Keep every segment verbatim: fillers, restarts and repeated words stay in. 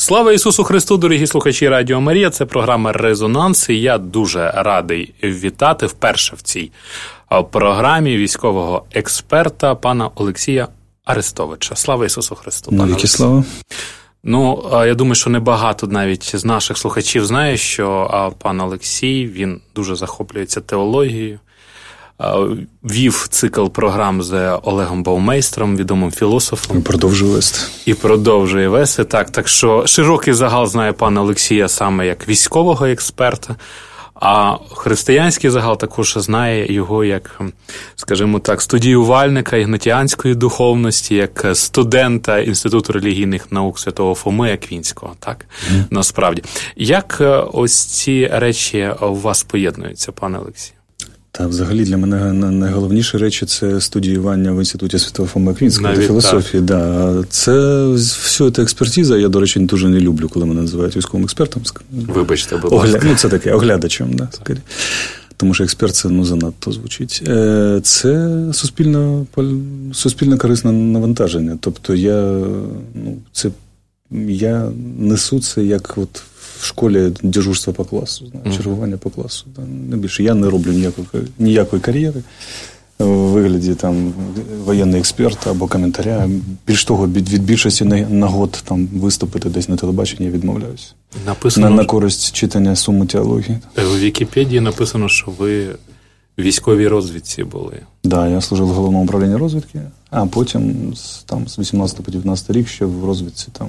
Слава Ісусу Христу, дорогі слухачі Радіо Марія, це програма «Резонанс», і я дуже радий вітати вперше в цій програмі військового експерта пана Олексія Арестовича. Слава Ісусу Христу. Навіки слава. Ну, я думаю, що небагато навіть з наших слухачів знає, що пан Олексій, він дуже захоплюється теологією, вів цикл програм з Олегом Баумейстером, відомим філософом. І продовжує вести. І продовжує вести, так. Так що широкий загал знає пана Олексія саме як військового експерта, а християнський загал також знає його як, скажімо так, студіювальника ігнатіанської духовності, як студента Інституту релігійних наук Святого Фоми Аквінського, так, mm. насправді. Як ось ці речі у вас поєднуються, пане Олексій? Та взагалі для мене найголовніші речі – це студіювання в Інституті Святого Фоми Аквінського та філософії. Да. Це все це експертиза. Я, до речі, дуже не люблю, коли мене називають військовим експертом. Вибачте, будь ласка. Огля... Ну, це таке, оглядачем, да, скоріше. Тому що експерт – це, ну, занадто звучить. Це суспільно, суспільно корисне навантаження. Тобто я, ну, це, я несу це як от в школі дежурство по класу, знає, чергування по класу. Не більше. Я не роблю ніякої, ніякої кар'єри у вигляді там воєнний експерт або коментаря. Більш того, від більшості нагод там виступити десь на телебаченні я відмовляюся. Написано, на, на користь читання суми теології. У Вікіпедії написано, що ви в військовій розвідці були. Так, да, я служив в головному управлінні розвідки, а потім там, з вісімнадцятого по дев'ятнадцятий рік ще в розвідці там.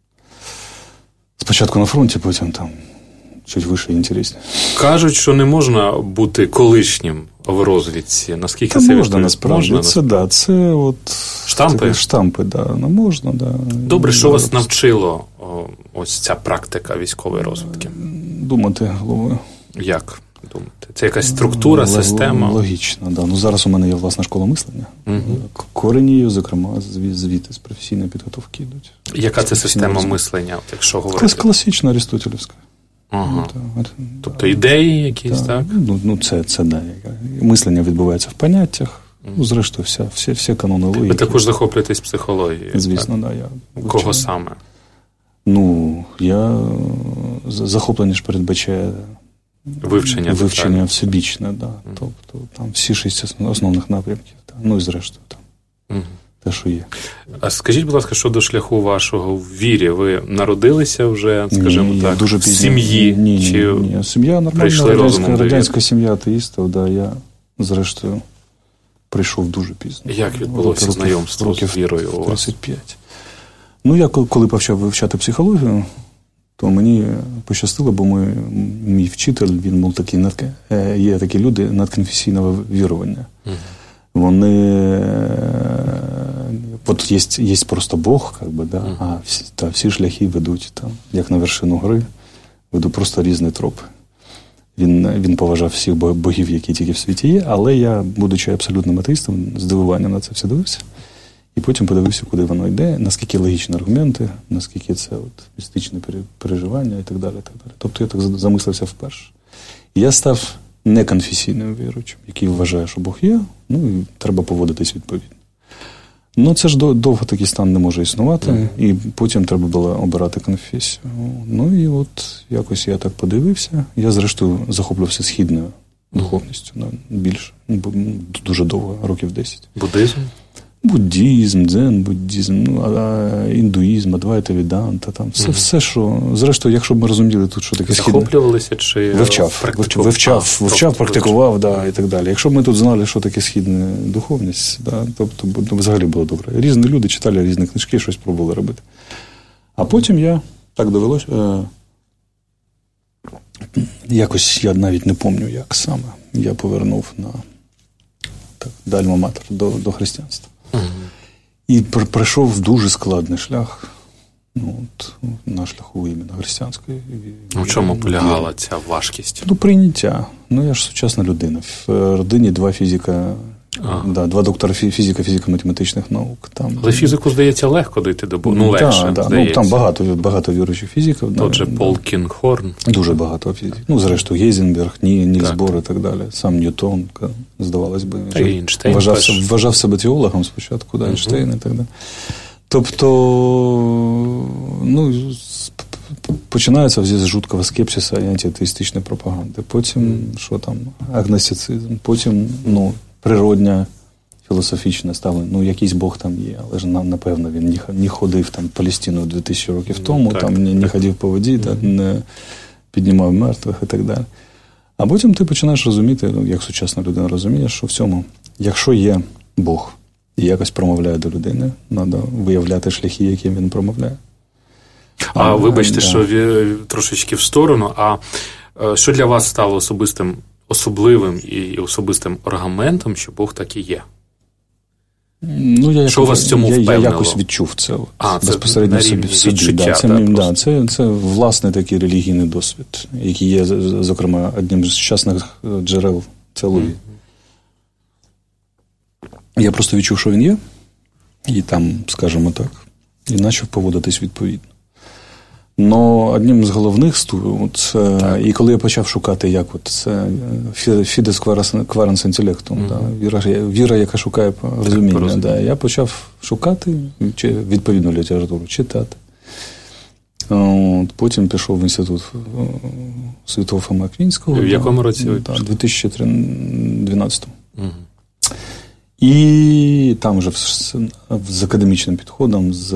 Спочатку на фронті, потім там чуть вище і інтересніше. Кажуть, що не можна бути колишнім в розвідці. Наскільки Та це можна, насправді. Можна, це, да, це от... Штампи? Такі штампи, да. Ну, можна, да. Добре, що вас навчило о, ось ця практика військової розвідки? Думати головою. Як думати? Це якась структура, Л- система? Логічно, да. Ну, зараз у мене є власна школа мислення. Угу. Коренію, зокрема, звідти з професійної підготовки йдуть. Яка це система розвитку. Мислення, якщо говорити? Класична арістотелівська. Ага. Ну, тобто ідеї якісь, так? так? Ну, ну це, це да. Мислення відбувається в поняттях. Mm. Ну, зрештою, вся, всі, всі канони логіки. Ви також захоплюєтесь психологією? Звісно, так. Да, я вивчаю. Кого саме? Ну, я захоплення ж передбачає вивчення, вивчення всебічне, да. Mm. Тобто там всі шість основних напрямків. Да. Ну і зрештою там. Mm. Те, що є. А скажіть, будь ласка, щодо шляху вашого в вірі? Ви народилися вже, скажімо ні, так, дуже в сім'ї? Ні, ні, чи ні, ні. Сім'я нормальна, радянська, радянська сім'я атеїстів, да, я, зрештою, прийшов дуже пізно. Як відбулося років, знайомство років з вірою у вас? тридцять п'ять. Ну, я коли почав вивчати психологію, то мені пощастило, бо мій, мій вчитель, він був такий, є такі люди надконфесійного вірування. Угу. Вони, от є, є просто Бог, как би, да, mm. а всі, та, всі шляхи ведуть, там, як на вершину гори, ведуть просто різні тропи. Він, він поважав всіх богів, які тільки в світі є, але я, будучи абсолютним атеїстом, з здивуванням на це все дивився. І потім подивився, куди воно йде, наскільки логічні аргументи, наскільки це от, містичне переживання і так далі, і так далі. Тобто я так замислився вперше. І я став неконфесійним віруючим, який вважає, що Бог є, ну і треба поводитись відповідно. Ну це ж довго такий стан не може існувати, mm-hmm. і потім треба було обирати конфесію. Ну і от якось я так подивився. Я зрештою захоплювався східною духовністю, ну, більше, дуже довго, років десять. Буддизм? Буддізм, дзен, буддізм, ну, а, індуїзм, адвайта, веданта, там все, mm-hmm. все, що... Зрештою, якщо б ми розуміли тут, що таке східне... Захоплювалися чи вивчав, вивчав, вивчав, а, вивчав практикував, да, і так далі. Якщо б ми тут знали, що таке східна духовність, да, тобто ну, взагалі було добре. Різні люди читали різні книжки, щось пробували робити. А потім я, так довелося, е, якось я навіть не пам'ятаю, як саме, я повернув на так, альма-матер до, до християнства. Угу. І пройшов дуже складний шлях, ну, от, на шляху іменно християнської. У чому полягала ця важкість? Ну, прийняття. Ну, я ж сучасна людина. В родині два фізика, да, два доктора фізика, фізико-математичних наук. Там, але фізику, здається, легко дійти до Бога. Ну, легше, да, да. Ну, там багато, багато віруючих фізиків. Тот же Пол Кінгхорн. Дуже багато фізиків. Ну, зрештою, Гейзенберг, Нільс Бор і так далі. Сам Ньютон, здавалось би. Ейнштейн. Вважав, вважав себе теологом спочатку, да, Ейнштейн і так далі. Тобто, ну, починається з жуткого скепсиса і антиатеїстичної пропаганди. Потім, що там, агностицизм. Потім, ну, природня філософічне ставлення. Ну, якийсь Бог там є, але ж, напевно, він не ходив там Палестиною дві тисячі років тому, так, там не, не ходив по воді, mm-hmm. так, не піднімав мертвих і так далі. А потім ти починаєш розуміти, ну, як сучасна людина розуміє, що в цьому, якщо є Бог і якось промовляє до людини, треба виявляти шляхи, яким він промовляє. А, а вибачте, да. що трошечки в сторону, а що для вас стало особистим, особливим і особистим аргументом, що Бог так і є? Ну, я, що вас в цьому я, впевнило? Я якось відчув це, а, це безпосередньо собі, в собі. Відчуття, да, це, да, да, це, це власний такий релігійний досвід, який є, зокрема, одним з сучасних джерел теології. Mm-hmm. Я просто відчув, що він є, і там, скажімо так, і почав поводитись відповідно. Но одним з головних стурів, це, і коли я почав шукати, як от це фідес кваранс інтелектум, mm-hmm. да, віра, віра, яка шукає розуміння, да, я почав шукати відповідну літературу, читати. От, потім пішов в інститут Святого Фоми Аквінського. В якому році ви пішли? У дві тисячі дванадцятому. Mm-hmm. І там вже з академічним підходом, з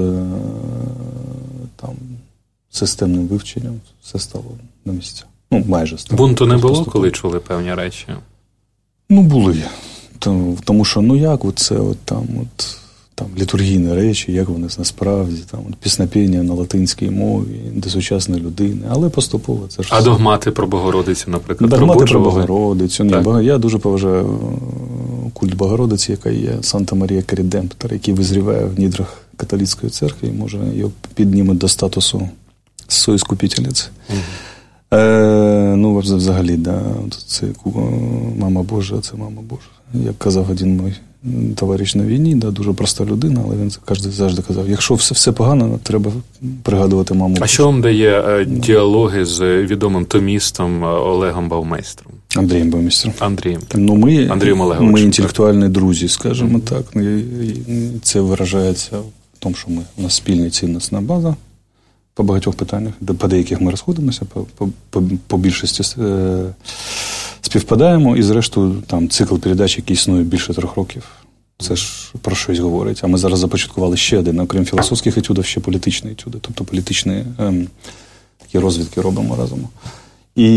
там, системним вивченням все стало на місці. Ну, майже стало. Бунту не було, коли чули певні речі? Ну, були. Тому що, ну як, от це от там, от, там літургійні речі, як вони насправді, там, от, піснопіння на латинській мові, до сучасної людини, але поступово це ж... А догмати про Богородицю, наприклад, догмати про Богородицю. Ні, я дуже поважаю культ Богородиці, яка є Санта Марія Корідемптор, який визріває в нідрах католицької церкви, і може його піднімуть до статусу соіскупительниці. Mm-hmm. Е, ну, взагалі, да, це мама Божа, це мама Божа. Як казав один мій товариш на війні, да, дуже проста людина, але він завжди казав, якщо все, все погано, треба пригадувати маму Божу. А що вам дає е, діалоги з відомим томістом Олегом Баумейстром? Андрієм Баумейстром. Андрієм. Ну, ми, Андрієм ми інтелектуальні друзі, скажімо mm-hmm. так. Це виражається в тому, що ми, у нас спільна цінностна база по багатьох питаннях, по деяких ми розходимося, по, по, по, по більшості е, співпадаємо, і зрештою там цикл передач, який існує більше трьох років, це ж про щось говорить. А ми зараз започаткували ще один, окрім філософських етюдів, ще політичні етюди, тобто політичні е, такі розвідки робимо разом. І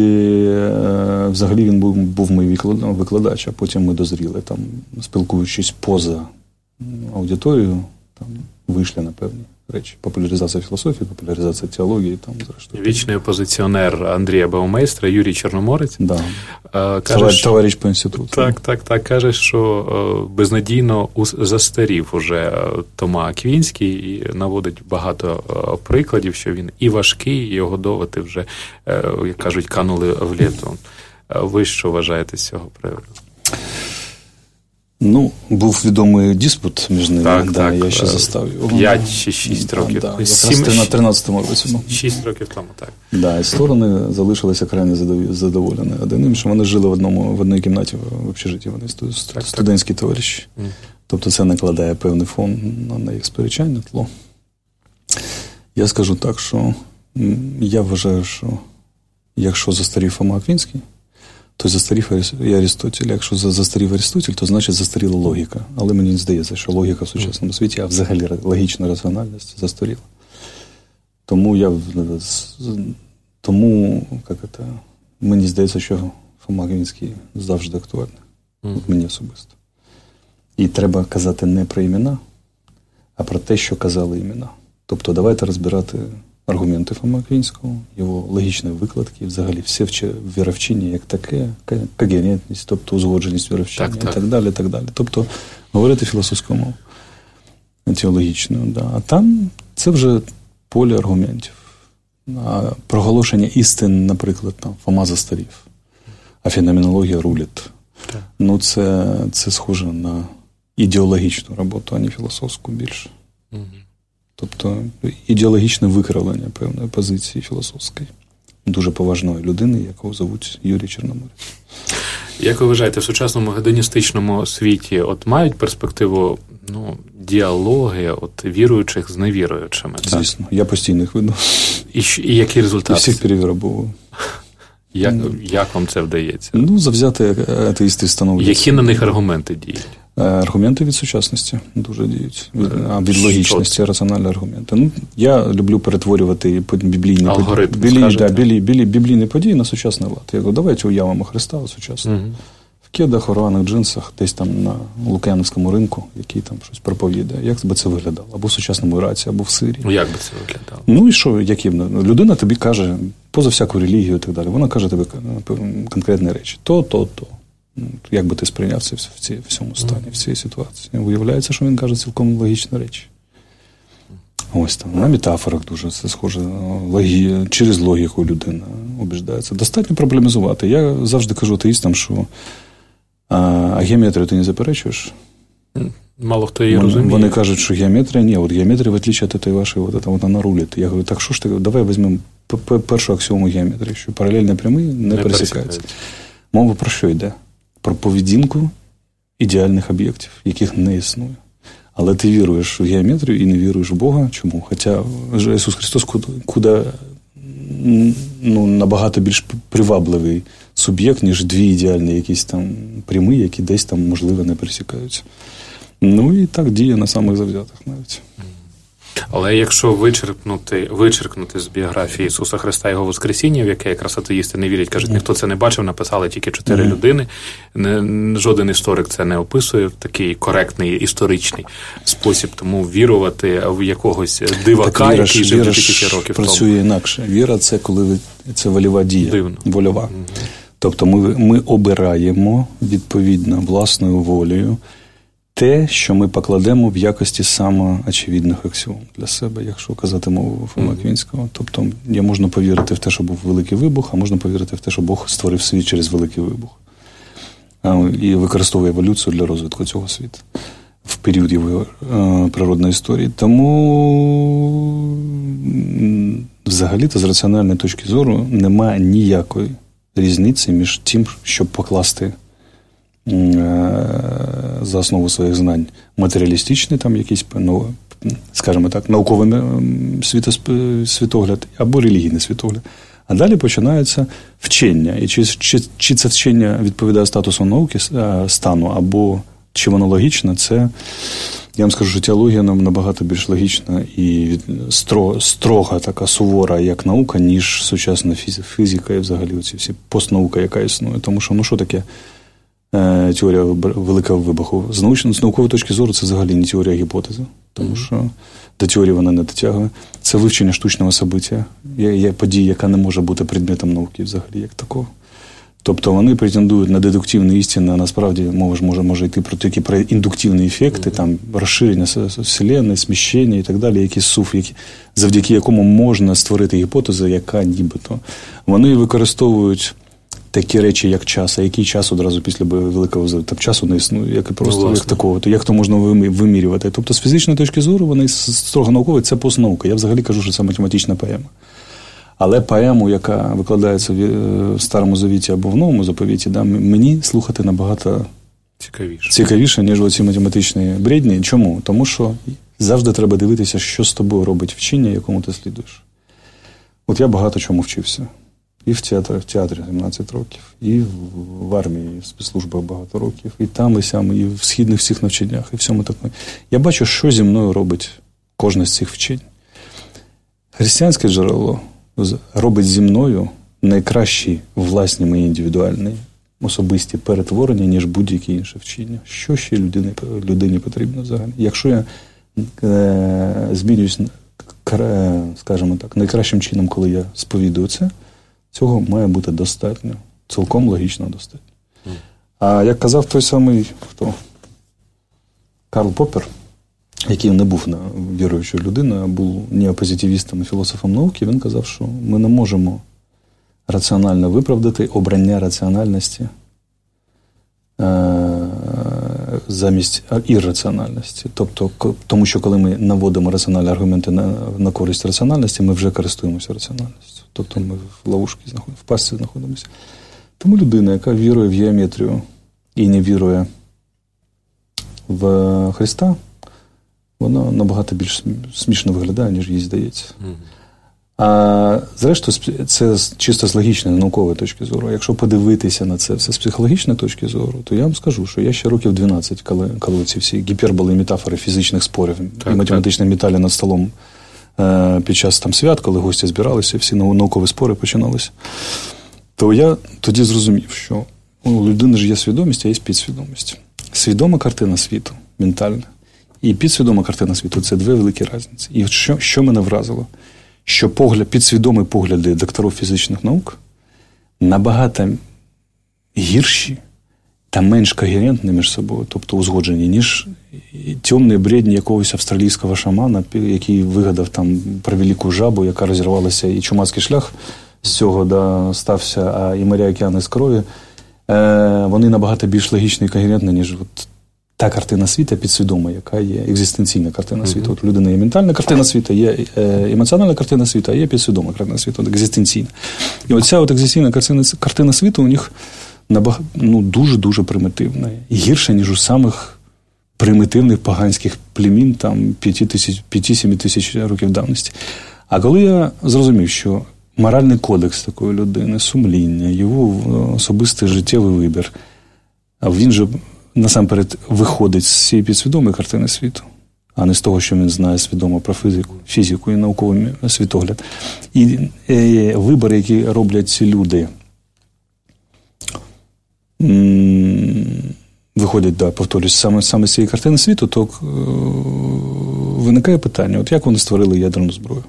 е, взагалі він був, був мій викладач, а потім ми дозріли, там, спілкуючись поза аудиторією, там, вийшли на певні речі. Популяризація філософії, популяризація теології. Там, зрештою. Вічний опозиціонер Андрія Баумейстра, Юрій Чорноморець. Да. Каже, Товариш, що... товариш по інституту. Так, так, так. Каже, що безнадійно застарів уже Тома Аквінський і наводить багато прикладів, що він і важкий, і його доводи вже, як кажуть, канули в літо. Ви що вважаєте з цього приводу? Ну, був відомий диспут між ними, так, да, так, я ще застав його. П'ять чи шість років. Да, да, якраз на тринадцятому році. Шість років тому, так. Да, і сторони залишилися крайне задоволені один іншим. Вони жили в одному в одній кімнаті в общежитті, вони так, студентські так. товариші. Mm. Тобто це накладає певний фон на їх сперечання, тло. Я скажу так, що я вважаю, що якщо застарів Фома Аквінський, то застарів і Арістотель. Якщо застарів Арістотель, то значить застаріла логіка. Але мені не здається, що логіка в сучасному світі, а взагалі логічна раціональність застаріла. Тому я тому, як це, мені здається, що Фома Аквінський завжди актуальний. Mm. Мені особисто. І треба казати не про імена, а про те, що казали імена. Тобто давайте розбирати аргументи Фоми Аквінського, його логічні викладки, взагалі все віровчення як таке, когерентність, тобто узгодженість віровчення так, так. і так далі, і так далі. Тобто говорити філософську мову, теологічну. Да. А там це вже поле аргументів. А проголошення істин, наприклад, там, Фома застарів, а феноменологія рулить. Так. Ну, це, це схоже на ідеологічну роботу, а не філософську більше. Угу. Тобто ідеологічне викривлення певної позиції філософської. Дуже поважної людини, яку звуть Юрій Чорноморець. Як ви вважаєте, в сучасному гедоністичному світі от мають перспективу ну, діалоги от, віруючих з невіруючими? Звісно, так? Я постійно їх веду. І, і які результати? І всіх перевірабовував. Як, як вам це вдається? Ну, завзяти атеїсти становлять. Які на них аргументи діють? Аргументи від сучасності дуже діють. Від, а від логічності, раціональні аргументи. Ну, я люблю перетворювати біблійні, алгоритм, білі, да, білі, білі, біблійні події на сучасний лад. Я кажу, давайте уявимо Христа сучасно. Угу. В кедах, рваних джинсах, десь там на Лук'яновському ринку, який там щось проповідає. Як би це виглядало? Або в сучасному Іраці, або в Сирії. Ну, як би це виглядало? Ну, і що, яким? Людина тобі каже, поза всяку релігію і так далі, вона каже тобі конкретні речі. То, то, то. Як би ти сприйняв це в, ці, в цьому стані, в цій ситуації? Виявляється, що він каже цілком логічні речі. Ось там, на метафорах дуже це схоже. Логі... Через логіку людина убіждається. Достатньо проблемізувати. Я завжди кажу атеїстам, що а, а геометрію ти не заперечуєш? Мало хто її вони, розуміє. Вони кажуть, що геометрія, ні, от геометрія, в отличие від тієї вашої, от, вона нарулить. Я говорю, так що ж ти, давай візьмемо першу аксіому геометрії, що паралельні прямі не, не пересікаються. Мова про що йде? Про поведінку ідеальних об'єктів, яких не існує. Але ти віруєш в геометрію і не віруєш в Бога. Чому? Хоча Ісус Христос куди, куди ну, набагато більш привабливий суб'єкт, ніж дві ідеальні якісь там прямі, які десь там, можливо, не пересікаються. Ну і так діє на самих завзятих навіть. Але якщо вичеркнути, вичеркнути з біографії Ісуса Христа Його Воскресіння, в яке якраз атеїсти не вірять, кажуть, ніхто це не бачив, написали тільки чотири mm-hmm. людини, не, жоден історик це не описує в такий коректний історичний спосіб, тому вірувати в якогось дивака, віра, який жив тисячі років тому. Працює інакше. Віра – це коли це вольова дія, Дивно. вольова. Mm-hmm. Тобто ми, ми обираємо відповідно власною волею те, що ми покладемо в якості самоочевидних аксіом для себе, якщо казати мову Фома Квінського. Тобто, я можна повірити в те, що був великий вибух, а можна повірити в те, що Бог створив світ через великий вибух. І використовує еволюцію для розвитку цього світу в період його е, природної історії. Тому, взагалі-то, з раціональної точки зору, немає ніякої різниці між тим, щоб покласти за основу своїх знань матеріалістичний, там якийсь, ну, скажімо так, науковий світогляд або релігійний світогляд. А далі починається вчення. І чи, чи, чи це вчення відповідає статусу науки, стану, або чи воно логічне, це, я вам скажу, що теологія набагато більш логічна і стро, строга, така сувора, як наука, ніж сучасна фізика і взагалі оці всі постнаука, яка існує. Тому що, ну що таке теорія великого вибуху? З, научної, з наукової точки зору це взагалі не теорія, а гіпотеза. Тому що до теорії вона не дотягує. Це вивчення штучного собиття. Є, є подія, яка не може бути предметом науки взагалі, як такого. Тобто вони претендують на дедуктивні істини, а насправді мова ж може, може йти про такі про індуктивні ефекти, mm-hmm. там розширення вселенної, сміщення і так далі, якийсь суф, які, завдяки якому можна створити гіпотезу, яка нібито. Вони використовують такі речі, як час, а який час одразу після великого взриву? Там часу не існує, як і просто ну, як такого. То як то можна вимірювати? Тобто з фізичної точки зору вони строго наукові, це постнаука. Я взагалі кажу, що це математична поема. Але поему, яка викладається в Старому Завіті або в Новому Заповіті, да, мені слухати набагато цікавіше, цікавіше ніж оці математичні бредні. Чому? Тому що завжди треба дивитися, що з тобою робить вчення, якому ти слідуєш. От я багато чому вчився. І в театрі, в театрі сімнадцять років, і в армії, в спецслужбах багато років, і там, і сям, і в східних всіх навчаннях, і всьому такому. Я бачу, що зі мною робить кожне з цих вчень. Християнське джерело робить зі мною найкращі власні мої індивідуальні особисті перетворення, ніж будь-які інші вчення. Що ще людині, людині потрібно взагалі? Якщо я е, змінююсь, скажімо так, найкращим чином, коли я сповідую це, цього має бути достатньо. Цілком логічно достатньо. Mm. А як казав той самий, хто? Карл Поппер, який не був віруючою людиною, а був неопозитивістом і філософом науки, він казав, що ми не можемо раціонально виправдати обрання раціональності е- замість ірраціональності. Тобто, тому що коли ми наводимо раціональні аргументи на, на користь раціональності, ми вже користуємося раціональністю. Тобто ми в ловушці знаходимося, в пастці знаходимося. Тому людина, яка вірує в геометрію і не вірує в Христа, вона набагато більш смішно виглядає, ніж їй здається. Mm-hmm. А зрештою, це чисто з логічної, наукової точки зору. Якщо подивитися на це все з психологічної точки зору, то я вам скажу, що я ще років дванадцять, коли, коли ці всі гіперболи і метафори фізичних спорів так, і математичні металі над столом е, під час там свят, коли гості збиралися, всі наукові спори починалися, то я тоді зрозумів, що у людини ж є свідомість, а є підсвідомість. Свідома картина світу, ментальна, і підсвідома картина світу – це дві великі різниці. І що, що мене вразило? Що погляд, підсвідомі погляди докторів фізичних наук набагато гірші та менш когерентні між собою, тобто узгоджені, ніж темні бредні якогось австралійського шамана, який вигадав там про велику жабу, яка розірвалася, і чумацький шлях з цього да, стався, а і моря, океани з крові. Е, вони набагато більш логічні і когерентні, ніж от та картина світу підсвідома, яка є екзистенційна картина світу. Mm-hmm. От у людини є ментальна картина світу, є емоціональна картина світу, а є підсвідома картина світу, екзистенційна. І оця от екзистенційна картина, картина світу у них набаг... ну, дуже-дуже примітивна. І гірша, ніж у самих примітивних поганських племін там п'ять-сім тисяч років давності. А коли я зрозумів, що моральний кодекс такої людини, сумління, його особистий життєвий вибір, а він же насамперед виходить з цієї підсвідомої картини світу, а не з того, що він знає свідомо про фізику, фізику і науковий світогляд. І е, вибори, які роблять ці люди, м- виходять, да, повторюсь, саме, саме з цієї картини світу, то е- виникає питання, от як вони створили ядерну зброю?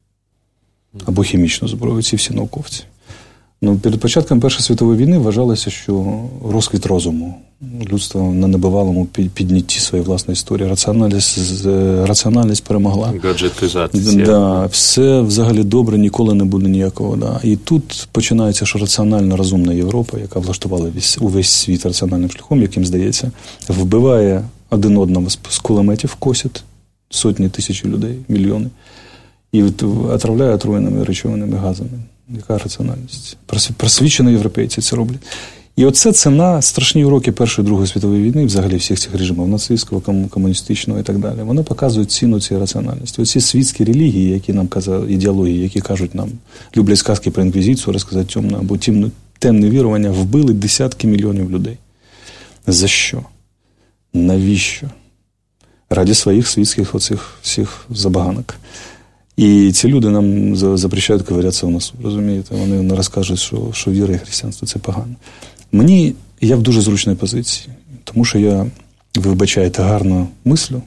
Або хімічну зброю, ці всі науковці. Ну, перед початком Першої світової війни вважалося, що розквіт розуму, людство на небивалому піднятті своєї власної історії, раціональність, раціональність перемогла. Гаджетизація. Да, все взагалі добре, ніколи не буде ніякого. Да. І тут починається, що раціонально розумна Європа, яка влаштувала весь, увесь світ раціональним шляхом, яким здається, вбиває один одного з кулеметів, косять сотні тисяч людей, мільйони, і отравляє отруєними речовинами, газами. Яка раціональність? Просвічені європейці це роблять. І оце ціна, страшні уроки Першої, Другої світової війни, взагалі всіх цих режимів, нацистського, комуністичного і так далі. Вони показують ціну цієї раціональності. Оці світські релігії, які нам казали, ідеології, які кажуть нам, люблять сказки про інквізицію, розказати темне або темне вірування, вбили десятки мільйонів людей. За що? Навіщо? Раді своїх світських оцих всіх забаганок. І ці люди нам запрещають ковирятися у нас, розумієте? Вони не розкажуть, що, що віра і християнство – це погано. Мені, я в дуже зручній позиції, тому що я, ви вибачаєте, гарно мислю.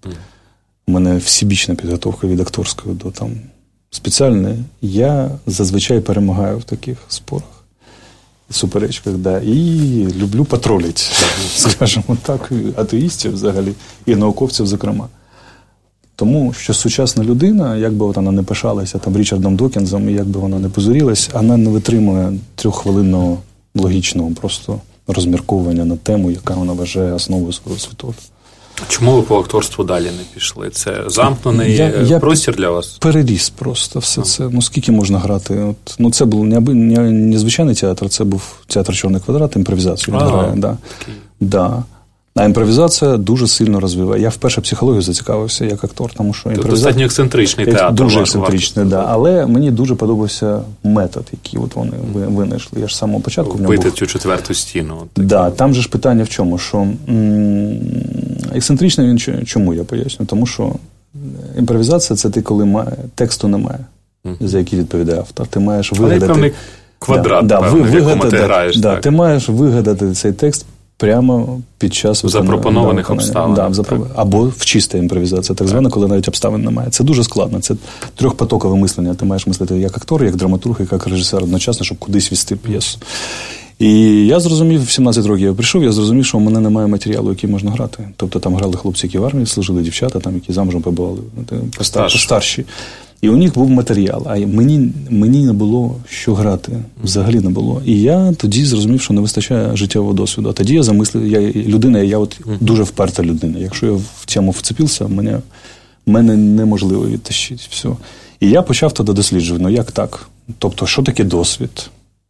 У мене всебічна підготовка від акторської до там спеціальної. Я зазвичай перемагаю в таких спорах, суперечках, да, і люблю потролити, скажімо так, атеїстів взагалі, і науковців зокрема. Тому що сучасна людина, як би вона не пишалася там Річардом Докінзом, і як би вона не позорілась, вона не витримує трьоххвилинного логічного просто розмірковування на тему, яка вона вважає основою свого світогляду. Чому ви по акторству далі не пішли? Це замкнений я, я простір для вас? Переріс просто все це. Ну, скільки можна грати? От, ну, це був не, не, не звичайний театр, це був театр «Чорний квадрат», імпровізацію він грає. Да. Да. А імпровізація дуже сильно розвиває. Я вперше психологію зацікавився як актор, тому що імпровізація... Достатньо ексцентричний театр. Дуже ексцентричний, так. Да. Але мені дуже подобався метод, який от вони винайшли. Я ж з самого початку в ньому був. Бити цю четверту стіну. Так, да, там же ж питання в чому, що м- ексцентричний він чому, я поясню? Тому що імпровізація – це ти, коли має, тексту немає, mm. за який відповідає автор. Ти маєш вигадати... Але певний квадрат, да, певний, да, в якому ти да, граєш. Да, так. Ти маєш вигадати цей текст прямо під час запропонованих да, обставин. Да, запро... Або в чиста імпровізація, так звана, коли навіть обставин немає. Це дуже складно. Це трьохпотокове мислення. Ти маєш мислити як актор, як драматург, як режисер одночасно, щоб кудись вести п'єсу. І я зрозумів, в сімнадцять років я прийшов, я зрозумів, що в мене немає матеріалу, який можна грати. Тобто там грали хлопці, які в армії служили, дівчата, там, які замужем побували, постарші. І у них був матеріал, а мені, мені не було що грати, взагалі не було. І я тоді зрозумів, що не вистачає життєвого досвіду. А тоді я замислив, я людина, я от дуже вперта людина. Якщо я в цьому вцепився, мене, мене неможливо відтащити. Все. І я почав тоді досліджувати, ну як так? Тобто, що таке досвід?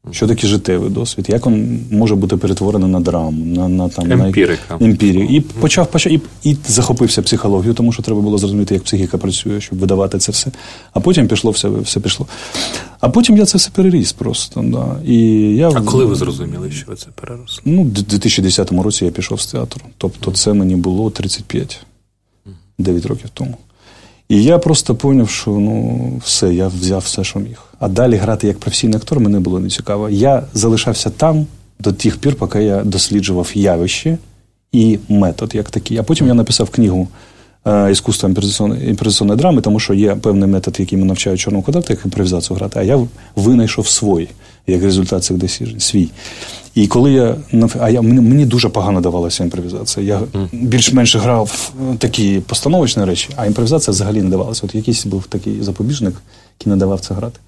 Що таке життєвий досвід? Як він може бути перетворений на драму, на, на, там, емпірика. На емпірію. І почав, почав і, і захопився психологією, тому що треба було зрозуміти, як психіка працює, щоб видавати це все. А потім пішло все, все пішло. А потім я це все переріс просто. Да. І я, а коли ви зрозуміли, що ви це переросли? Ну, в дві тисячі десятому році я пішов з театру. Тобто це мені було тридцять п'ять, дев'ять років тому. І я просто зрозумів, що ну, все, я взяв все, що міг. А далі грати як професійний актор мені було не цікаво. Я залишався там до тих пір, поки я досліджував явище і метод як такий. А потім я написав книгу «Іскусство імпровізаційної драми», тому що є певний метод, який ми навчають чорного квадрата, як імпровізацію грати, а я винайшов свій, як результат цих досліджень, свій. І коли я, а я, мені, мені дуже погано давалася імпровізація. Я більш-менш грав такі постановочні речі, а імпровізація взагалі не давалася. От якийсь був такий запобіжник, який не давав це грати.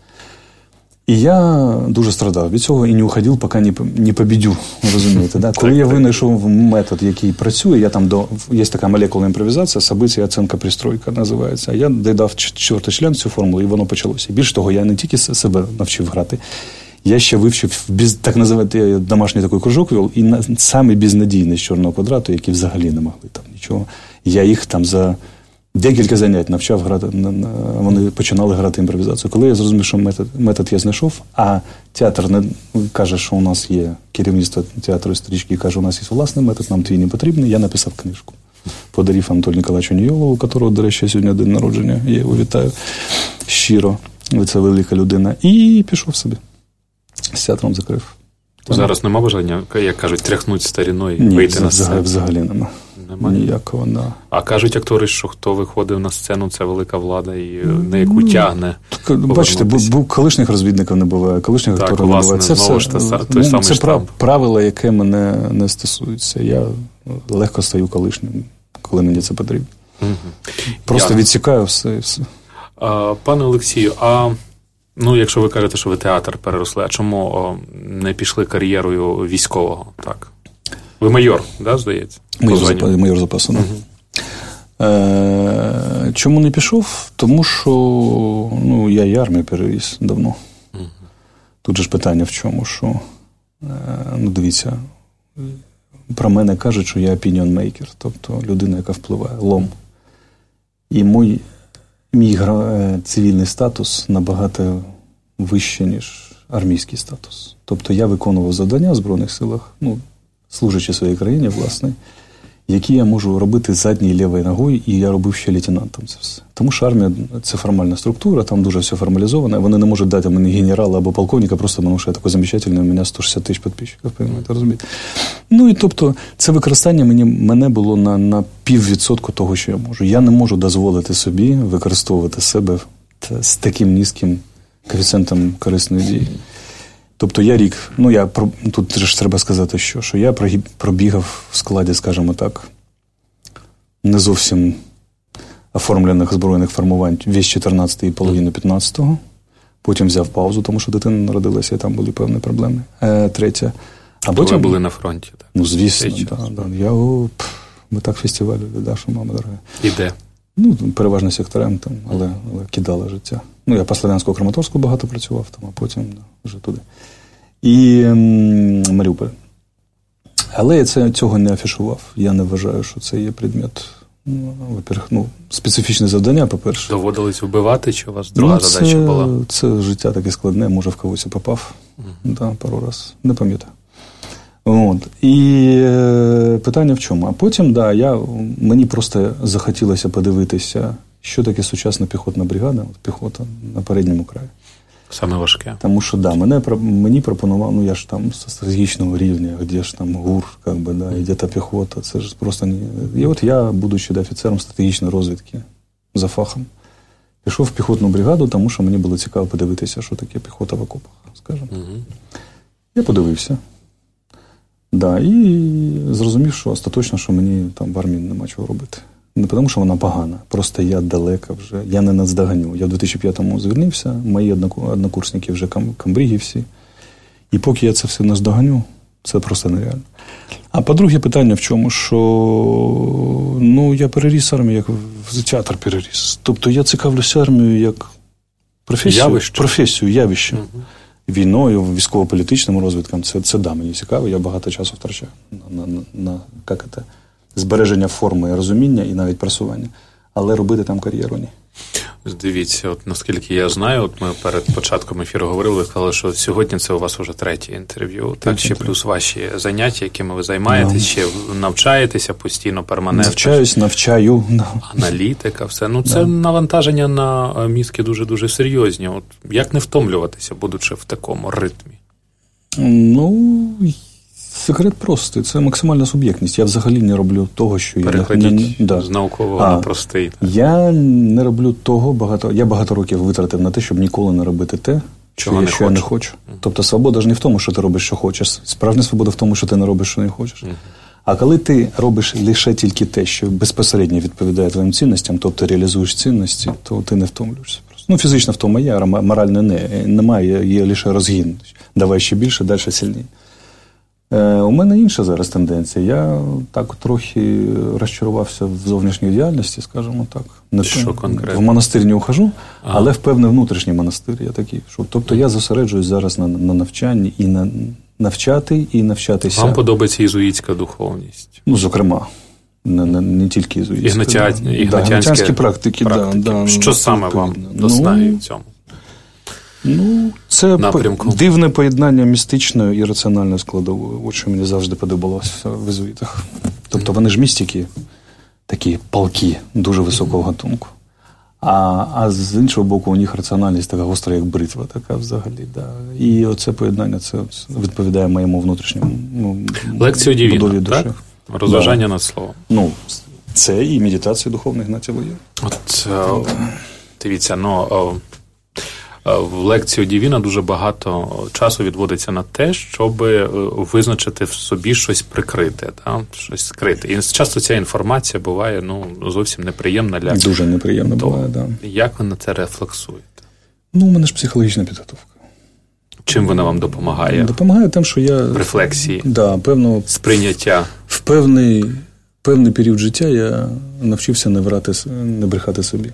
І я дуже страдав від цього і не уходив, поки не, не побідю, розумієте. Да? Коли я винайшов метод, який працює, я там до, є така молекула імпровізація, события, оцінка, пристройка називається. Я додав четвертий член цю формулу, і воно почалося. Більше того, я не тільки себе навчив грати, я ще вивчив, без, так називати, домашній такий кружок вів, і на, саме безнадійний з чорного квадрату, які взагалі не могли там нічого. Я їх там за декілька занять навчав грати, вони починали грати імпровізацію. Коли я зрозумів, що метод, метод я знайшов, а театр не каже, що у нас є керівництво театру стрічки, каже, у нас є власний метод, нам твій не потрібний, я написав книжку. Подарив Анатолію Ніколаєвичу Нійолову, у якого, до речі, сьогодні день народження, я його вітаю щиро, це велика людина, і пішов собі. З театром закрив. Зараз нема бажання, як кажуть, тряхнути старіною і Ні, вийти на сцену? Ні, взагалі нема. Немає ніякого, да. А кажуть актори, що хто виходив на сцену, це велика влада і на яку тягне. Так, бачите, бу, бу, колишніх розвідників не буває, колишніх так, акторів не буває. Це все, ж, та, той ну, самий це штамп. правило, яке мене не стосується. Я легко стаю колишнім, коли мені це потрібно. Угу. Просто Я... відсікаю все і все. А, пане Олексію, а ну, якщо ви кажете, що ви театр переросли, а чому о, не пішли кар'єрою військового? Так. Ви майор, да, здається? Майор, запа, майор запасу, угу. Е, чому не пішов? Тому що ну, я і армію переріс давно. Угу. Тут же ж питання в чому, що, е, ну, дивіться, про мене кажуть, що я opinion maker, тобто людина, яка впливає, лом. І мій, мій гра, цивільний статус набагато вище, ніж армійський статус. Тобто я виконував завдання в Збройних силах, ну, служачи своїй країні, власне, які я можу робити задньою і лівою ногою, і я робив ще лейтенантом це все. Тому що армія – це формальна структура, там дуже все формалізовано, вони не можуть дати мені генерала або полковника, просто тому що я такий замечательний, у мене сто шістдесят тисяч підписчиків, розумієте? Ну і тобто це використання мені, мене було на, на піввідсотку того, що я можу. Я не можу дозволити собі використовувати себе з таким низьким коефіцієнтом корисної дії. Тобто я рік, ну я, тут ж треба сказати, що, що я пробігав в складі, скажімо так, не зовсім оформлених збройних формувань весь чотирнадцятий і половину п'ятнадцятого. Потім взяв паузу, тому що дитина народилася, і там були певні проблеми. Е, третє. А потім ви були на фронті, так? Ну, звісно, так. Да, да. Я, о, пф, ми так фестивалю, да, що мама дорога. І де? Ну, переважно секторем, там, але, але кидала життя. Ну, я по Слов'янську-Краматорську багато працював, там, а потім да, вже туди. І м, Маріуполь. Але я це, цього не афішував. Я не вважаю, що це є предмет, ну, во-первых, ну, специфічне завдання, по-перше. Доводилось вбивати, чи у вас друга ну, це, задача була? Це життя таке складне, може в когось і попав. Uh-huh. Да, пару раз. Не пам'ятаю. От. І е, питання в чому? А потім, да, я, мені просто захотілося подивитися, що таке сучасна піхотна бригада, от піхота на передньому краї. Саме важке. Тому що, да, мене, мені пропонував, ну я ж там з стратегічного рівня, де ж там ГУР, как би, да, і де-то піхота, це ж просто не... І от я, будучи офіцером стратегічної розвідки за фахом, пішов в піхотну бригаду, тому що мені було цікаво подивитися, що таке піхота в окопах, скажімо. Угу. Я подивився. Да, і зрозумів, що остаточно, що мені там в армії нема чого робити. Не тому, що вона погана, просто я далеко вже, я не наздоганю. Я в дві тисячі п'ятому звільнився, мої однокурсники вже кам, камбриги всі. І поки я це все наздоганю, це просто нереально. А по-друге, питання в чому, що ну, я переріс армію, як в театр переріс. Тобто я цікавлюся армією як професію, професію, явище. Угу. війною, військово-політичним розвитком, це, це да, мені цікаво, я багато часу втрачаю на, на, на як це, збереження форми розуміння і навіть просування. Але робити там кар'єру ні. Дивіться, от наскільки я знаю, от ми перед початком ефіру говорили, ви сказали, що сьогодні це у вас вже третє інтерв'ю, так, так ще інтерв'ю. Плюс ваші заняття, якими ви займаєтесь, no. ще навчаєтеся постійно, перманентно. Навчаюсь, навчаю. No. Аналітика, все. Ну, це no. навантаження на мізки дуже-дуже серйозні. От як не втомлюватися, будучи в такому ритмі? Ну, секрет простий. Це максимальна суб'єктність. Я взагалі не роблю того, що Переходіть я... Переходіть да. з наукового а, на простий. Так. Я не роблю того багато... Я багато років витратив на те, щоб ніколи не робити те, що, я, не, що я не хочу. Uh-huh. Тобто свобода ж не в тому, що ти робиш, що хочеш. Справжня свобода в тому, що ти не робиш, що не хочеш. Uh-huh. А коли ти робиш лише тільки те, що безпосередньо відповідає твоїм цінностям, тобто реалізуєш цінності, то ти не втомлюєшся. Ну, фізична втома є, а моральна не. Немає, є лише розгін. Давай ще більше, далі сильніше. Е, у мене інша зараз тенденція. Я так трохи розчарувався в зовнішній діяльності, скажімо так. Не що конкретно? В монастир не ухожу, ага. але в певний внутрішній монастир я такий. Що, тобто я зосереджуюсь зараз на, на навчанні і на навчати, і навчатися. Вам подобається єзуїтська духовність? Ну, зокрема. Не, не, не тільки єзуїтська. Ігнатя... Да. Ігнатянські практики. практики. Да, да, що саме вам доснає в цьому? Ну, це напрямку. Дивне поєднання містичної і раціональної складової. От що мені завжди подобалося в єзуїтах. Тобто вони ж містики, такі палки, дуже високого гатунку. А, а з іншого боку, у них раціональність така гостра, як бритва, така взагалі. Да. І оце поєднання, це відповідає моєму внутрішньому ну, лекцію Дівіна, так? Розважання да. над словом. Ну, це і медитація духовна Ігнатія Лоєва. От, о, дивіться, ну... О... В лекцію Дівіна дуже багато часу відводиться на те, щоб визначити в собі щось прикрите, да? Щось скрите. І часто ця інформація буває ну, зовсім неприємна для... Дуже неприємна буває, так. Да. Як ви на це рефлексуєте? Ну, у мене ж психологічна підготовка. Чим вона вам допомагає? Допомагає тим, що я... Рефлексії? Да, певно... Сприйняття? В певний, певний період життя я навчився не врати, не брехати собі.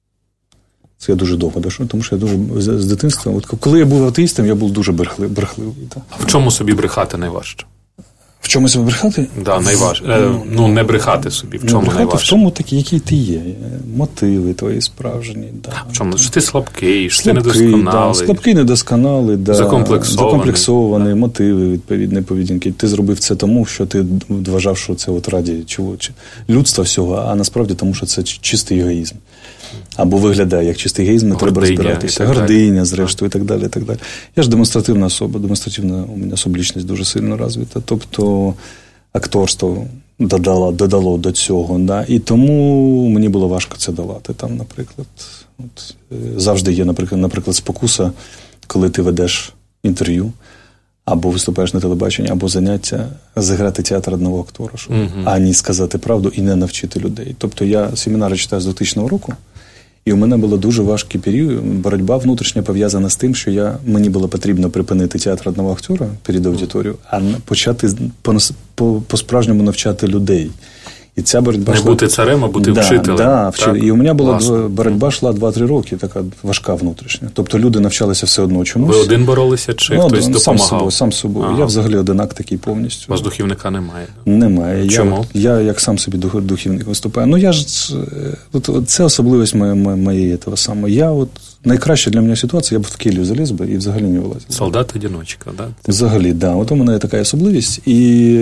Це я дуже довго дійшов, тому що я дуже з дитинства... От коли я був атеїстом, я був дуже брехливий. брехливий да. А в чому собі брехати найважче? В чому собі брехати? Да, найважче. Е, ну, не брехати собі. В чому брехати найважче? В тому, такі, який ти є. Мотиви твої справжні. Да. В чому? Що ти слабкий, що ти недосконалий. Да. Слабкий, недосконалий. Да. Закомплексований. Закомплексований. Да. Мотиви, відповідні поведінки. Ти зробив це тому, що ти вважав, що це от раді чого, людства всього, а насправді тому, що це чистий егоїзм. Або виглядає як чистий егоїзм, не треба розбиратися. Гординя, зрештою, і так далі, і так далі. Я ж демонстративна особа, демонстративна у мене особистість дуже сильно розвита. Тобто акторство додало, додало до цього. Да? І тому мені було важко це давати. Там, наприклад, от, завжди є, наприклад, наприклад, спокуса, коли ти ведеш інтерв'ю, або виступаєш на телебаченні, або заняття зіграти театр одного актора, щоб, uh-huh. а не сказати правду і не навчити людей. Тобто я семінари читаю з двохтисячного року, і у мене було дуже важкий період, боротьба внутрішня пов'язана з тим, що я, мені було потрібно припинити театр одного актора перед аудиторією, а почати по, по, по-справжньому навчати людей. І ця боротьба не шла... бути царем, а бути да, вчителем. Да, вчитель. І у мене була Класно. боротьба йшла два-три роки, така важка внутрішня. Тобто люди навчалися все одно чомусь. Ви один боролися чи ну, хтось сам допомагав? Сам собою, сам собою. Ага. Я взагалі одинак такий повністю. У вас духівника немає? Немає. Чому? Я, я як сам собі духівник виступаю. Ну, я ж... От, це особливість моєї того самого. Я от... Найкраща для мене ситуація, я б в Києві заліз би і взагалі не вилазив. Солдат-одиночка, да? Взагалі, так. Да. От у мене є така особливість, і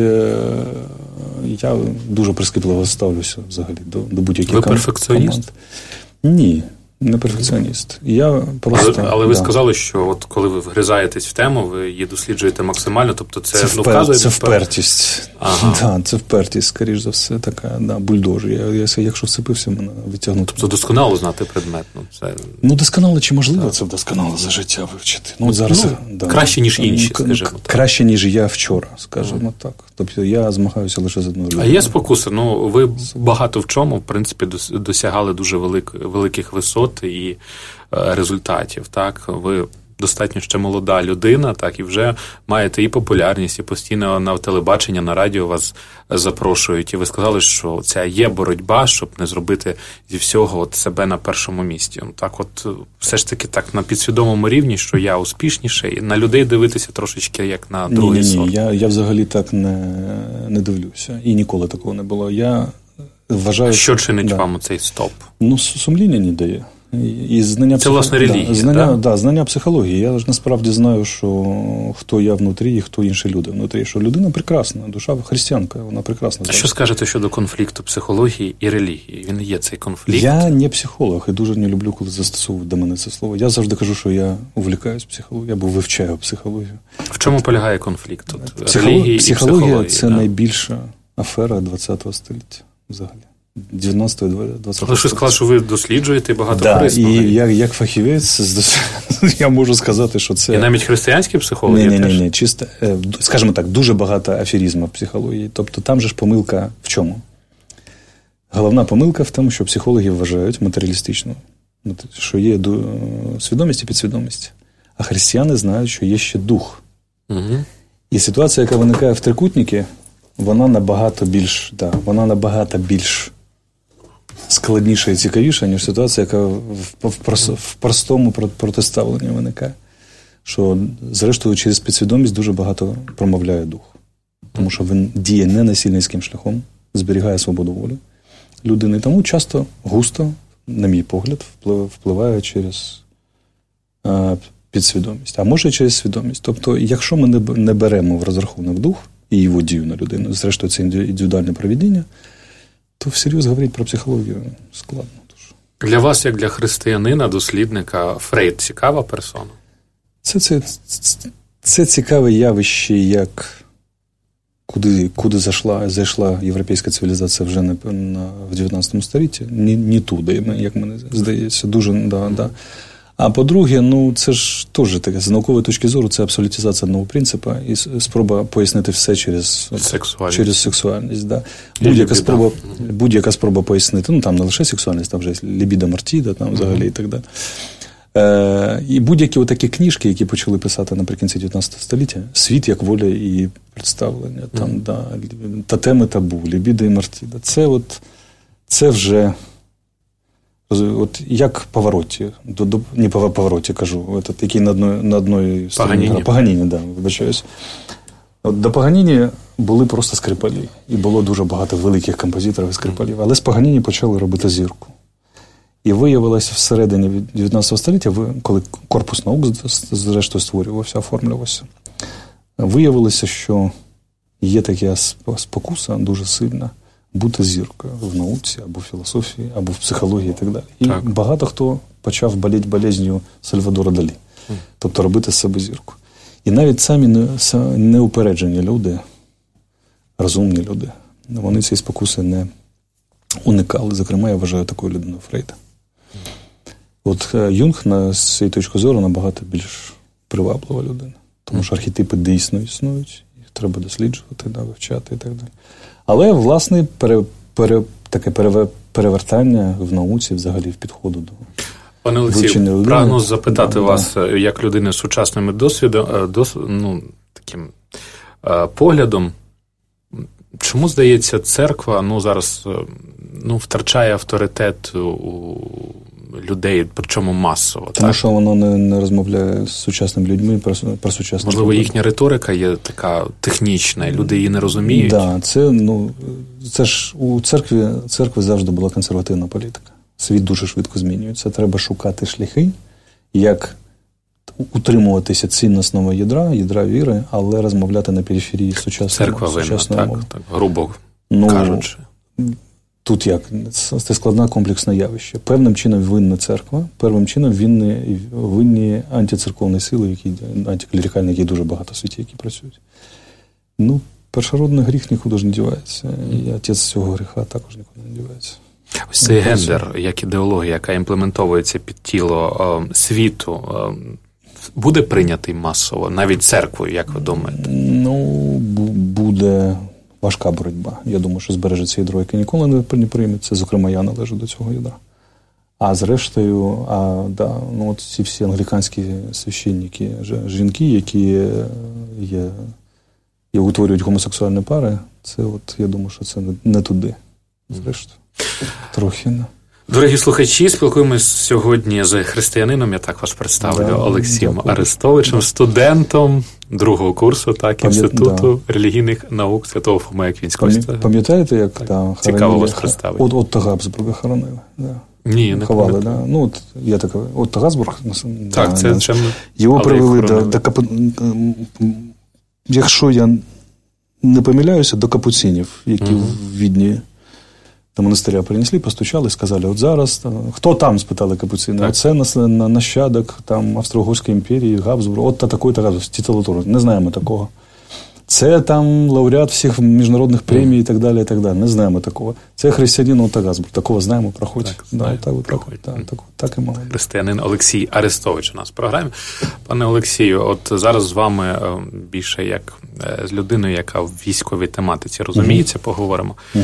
я дуже прискіпливо ставлюся взагалі до, до будь-яких команд. Ви перфекціоніст? Ні, не перфекціоніст. Я просто, але але ви да. сказали, що от коли ви вгризаєтесь в тему, ви її досліджуєте максимально, тобто це, це, ну, впер, вказує... це впертість. Ага. Да, це впертість, скоріш за все, така, да, бульдожі. Я, я, якщо вцепився, мене витягнути. Тобто досконало знати предмет. Ну, це... ну досконало чи можливо так. Це досконало за життя вивчити? Ну, зараз, ну, да. Краще, ніж інші, скажімо так. Краще, ніж я вчора, скажімо mm. так. Тобто я змагаюся лише з одною людиною. А є спокуси? Ну, ви багато в чому, в принципі, досягали дуже велик, великих висот і результатів, так? Ви достатньо ще молода людина, так, і вже маєте і популярність, і постійно на телебачення, на радіо вас запрошують. І ви сказали, що це є боротьба, щоб не зробити зі всього от себе на першому місці. Так от, все ж таки так на підсвідомому рівні, що я успішніший, і на людей дивитися трошечки як на другий сорт. Ні, ні, ні, я, я взагалі так не, не дивлюся. І ніколи такого не було. Я вважаю... Що чинить да. вам цей стоп? Ну, сумління не дає. І знання це, псих... власне, релігія, да, знання, так? Да, знання психології. Я ж насправді знаю, що хто я внутрі і хто інші люди внутрі. Що людина прекрасна, душа християнка, вона прекрасна. А що скажете щодо конфлікту психології і релігії? Він є цей конфлікт? Я не психолог і дуже не люблю, коли застосовують до мене це слово. Я завжди кажу, що я увлікаюсь психологією, або вивчаю психологію. В чому От, полягає конфлікт? От, психолог... релігії психологія і психології? Це да? найбільша афера ХХ століття взагалі. дев'яностого двадцятого Але що сказали, що ви досліджуєте багато да, корисного. І як, як фахівець, я можу сказати, що це... І навіть християнські психологи ні, ні, теж? Ні, ні, чисто, скажімо так, дуже багато аферизму в психології. Тобто там же ж помилка в чому? Головна помилка в тому, що психологи вважають матеріалістично, що є свідомість і підсвідомість. А християни знають, що є ще дух. Угу. І ситуація, яка виникає в трикутнику, вона набагато більш, да, вона набагато більш складніша і цікавіша, ніж ситуація, яка в, в, в простому протиставленні виникає. Що, зрештою, через підсвідомість дуже багато промовляє дух. Тому що він діє не насильницьким шляхом, зберігає свободу волі людини. Тому часто, густо, на мій погляд, впливає через а, підсвідомість. А може і через свідомість. Тобто, якщо ми не, не беремо в розрахунок дух і його дію на людину, зрештою, це індивідуальне провідіння, то всерйоз говорити про психологію складно. Для вас, як для християнина, дослідника, Фрейд цікава персона? Це, це, це, це цікаве явище, як куди, куди зайшла, зайшла європейська цивілізація вже на, на, в дев'ятнадцятому столітті. Не, не туди, як мені здається. Дуже, да, да. А по-друге, ну, це ж теж таке, з наукової точки зору, це абсолютизація одного принципу і спроба пояснити все через сексуальність. Через сексуальність да. Будь-яка спроба, будь-яка спроба пояснити, ну, там не лише сексуальність, там вже лібідо мартіда, там взагалі mm-hmm. і так далі. Е, і будь-які отакі книжки, які почали писати наприкінці дев'ятнадцятого століття, «Світ як воля і представлення», там, mm-hmm. да, «Тотеми табу», «Лібідо і мартіда», це от, це вже... От як Павароті, до, до, не Павароті кажу, этот, який на одної, на одної Паганіні. Паганіні, да, вибачаюсь. От до Паганіні були просто скрипалі. І було дуже багато великих композиторів і скрипалів. Але з Паганіні почали робити зірку. І виявилося всередині дев'ятнадцятого століття, коли корпус наук зрештою створювався, оформлювався, виявилося, що є така спокуса дуже сильна бути зіркою в науці, або в філософії, або в психології і так далі. І так. Багато хто почав боліти болезнью Сальвадора Далі. Mm. Тобто робити з себе зірку. І навіть самі неупереджені люди, розумні люди, вони цієї спокуси не уникали. Зокрема, я вважаю такою людиною Фрейда. Mm. От Юнг, на з цієї точки зору, набагато більш приваблива людина. Тому mm. що архетипи дійсно існують, їх треба досліджувати, да, вивчати і так далі. Але, власне, пере, пере, таке перевертання в науці взагалі в підходу до Пане Олексію, прагну запитати да, вас, да. як людини з сучасним досвідом, дос, ну, таким е, поглядом, чому, здається, церква ну, зараз ну, втрачає авторитет у людей, причому масово. Тому так? що воно не, не розмовляє з сучасними людьми про, про сучасне. Можливо, їхня риторика є така технічна, і люди її не розуміють. Так, да, це, ну, це ж у церкві, церкві завжди була консервативна політика. Світ дуже швидко змінюється. Треба шукати шляхи, як утримуватися цінностного ядра, ядра віри, але розмовляти на периферії сучасної, Церква сучасної винна, мови. Так, так, грубо ну, кажучи. Тут як? Це складне комплексне явище. Певним чином винна церква, певним чином винні, винні антицерковні сили, які, антиклерикальні, які дуже багато в світі, які працюють. Ну, першородний гріх нікуди ж не дівається. І отець цього гріха також нікуди не дівається. Ось цей гендер, як ідеологія, яка імплементовується під тіло е, світу, е, буде прийнятий масово, навіть церквою, як ви думаєте? Ну, буде важка боротьба. Я думаю, що збережеться ядро, яке ніколи не прийметься. Зокрема, я належу до цього ядра. А зрештою, а, да, ну, от ці всі англіканські священники, жінки, які є, є, утворюють гомосексуальні пари, це от, я думаю, що це не туди. Зрештою, трохи, не. Дорогі слухачі, спілкуємось сьогодні з християнином, я так вас представлю, да, Олексієм дякую. Арестовичем, студентом другого курсу, так, Інституту да. релігійних наук Святого Фомея Аквінського. Пам'ятаєте, як так, там цікаво вас представити? От Отто Габсбурга хоронили. Да. Ні, не ховали, да. Ну, от я така, Отто Габсбург. Так, да, це, це ми... Його привели до, до капу... Якщо я не помиляюся, до капуцинів, які угу. в Відні до монастиря принесли, постучали, сказали, от зараз, хто там, спитали капуцини, оце на, нащадок там Австро-Угорської імперії, Габсбург, от та такий-то Габсбург, титулатура, не знаємо такого. Це там лауреат всіх міжнародних премій і так далі, і так далі, не знаємо такого. Це християнин Отто Габсбург, такого знаємо, проходить. Так, знаємо, да, так, проходить. Так, так, так і мало. Християнин Олексій Арестович у нас в програмі. Пане Олексію, от зараз з вами більше як з людиною, яка в військовій тематиці розуміється, угу. поговоримо. Угу.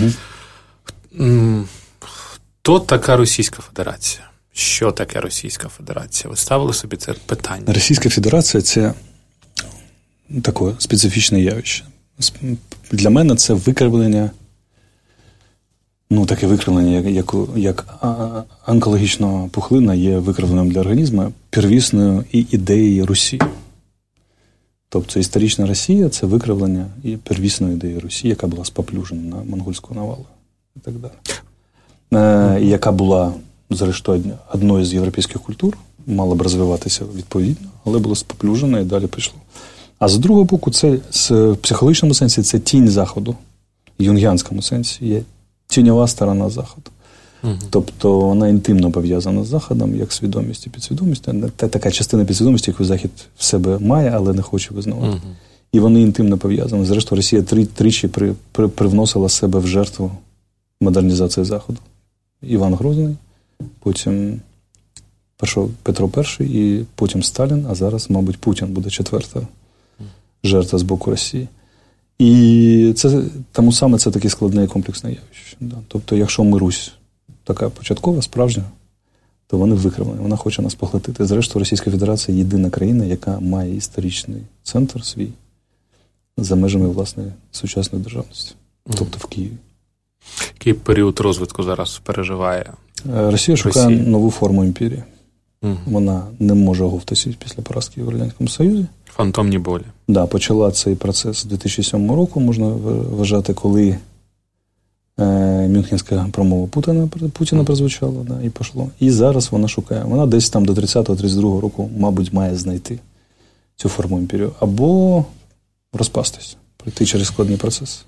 Хто така Російська Федерація? Що таке Російська Федерація? Ви ставили собі це питання? Російська Федерація – це таке специфічне явище. Для мене це викривлення, ну таке викривлення, як, як онкологічна пухлина є викривленням для організму первісної ідеї Русі. Тобто історична Росія – це викривлення і первісної ідеї Русі, яка була споплюжена на монгольську навалу. І так далі. Е, яка була, зрештою, одною з європейських культур, мала б розвиватися відповідно, але була споплюжена і далі пішло. А з другого боку, це в психологічному сенсі це тінь Заходу, в юнгіанському сенсі є тіньова сторона Заходу. Угу. Тобто вона інтимно пов'язана з Заходом, як свідомість і підсвідомість. Це така частина підсвідомості, яку Захід в себе має, але не хоче визнавати. Угу. І вони інтимно пов'язані. Зрештою, Росія три, тричі при, при, привносила себе в жертву модернізації Заходу. Іван Грозний, потім Петро І і потім Сталін, а зараз, мабуть, Путін буде четверта жертва з боку Росії. І це, тому саме це таке складне і комплексне явище. Да. Тобто, якщо ми Русь така початкова, справжня, то вони викривлені, вона хоче нас поглотити. Зрештою, Російська Федерація – єдина країна, яка має історичний центр свій за межами власної сучасної державності. Тобто в Києві. Який період розвитку зараз переживає Росія? Шукає Росія. нову форму імперії. Угу. Вона не може оговтатися після поразки в Радянському Союзі. Фантомні болі. Так, да, почала цей процес дві тисячі сьомого року, можна вважати, коли е, Мюнхенська промова Путіна, Путіна угу. прозвучала, да, і пішло. І зараз вона шукає. Вона десь там до тридцятого-тридцять другого року, мабуть, має знайти цю форму імперії. Або розпастись, пройти через складний процес.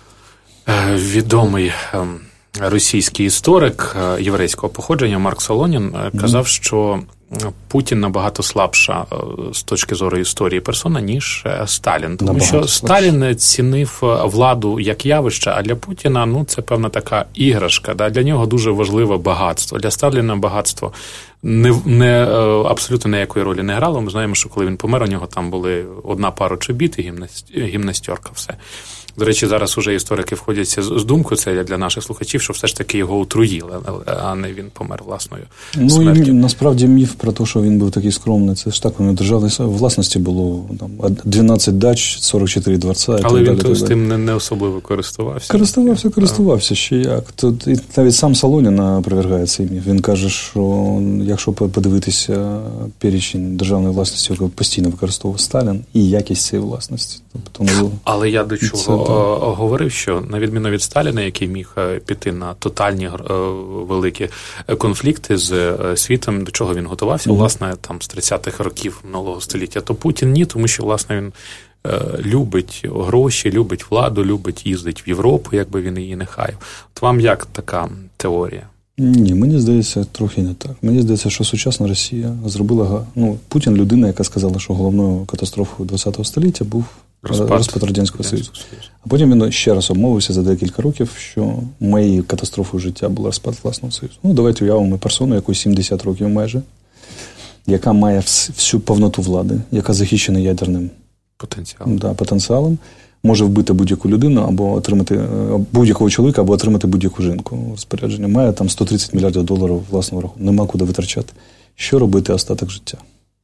Відомий російський історик єврейського походження Марк Солонін казав, що Путін набагато слабша з точки зору історії персона, ніж Сталін. Тому набагато що Сталін слабше. Цінив владу як явище, а для Путіна ну, це певна така іграшка. Да? Для нього дуже важливе багатство. Для Сталіна багатство не, не, абсолютно ніякої ролі не грало. Ми знаємо, що коли він помер, у нього там були одна пара чобіт і гімнастерка, все. До речі, зараз уже історики входяться з думкою, це для наших слухачів, що все ж таки його отруїли, а не він помер власною смертю. Ну, і насправді міф про те, що він був такий скромний, це ж так, у нього державної власності було там, дванадцять дач, сорок чотири дворця. І але так він далі, з тим не, не особливо користувався. Користувався, користувався, ще як. Тут, і навіть сам Солонін опровергає цей міф. Він каже, що якщо подивитися перечень державної власності, яку постійно використовував Сталін, і якість цієї власності. Тобто, ну, але я до чого говорив, що на відміну від Сталіна, який міг піти на тотальні великі конфлікти з світом, до чого він готувався, mm-hmm. власне, там з тридцятих років минулого століття, то Путін ні, тому що, власне, він любить гроші, любить владу, любить їздити в Європу, якби він її не хаяв. От вам як така теорія? Ні, мені здається, трохи не так. Мені здається, що сучасна Росія зробила... Ну, Путін – людина, яка сказала, що головною катастрофою ХХ століття був розпад, розпад Радянського Союзу. А потім він ще раз обмовився за декілька років, що моєю катастрофою життя була розпад власного Союзу. Ну, давайте уявимо персону, яку сімдесят років майже, яка має всю повноту влади, яка захищена ядерним потенціалом. Да, потенціалом, може вбити будь-яку людину, або отримати будь-якого чоловіка, або отримати будь-яку жінку. Розпорядження має там сто тридцять мільярдів доларів власного рахунку. Нема куди витрачати. Що робити остаток життя?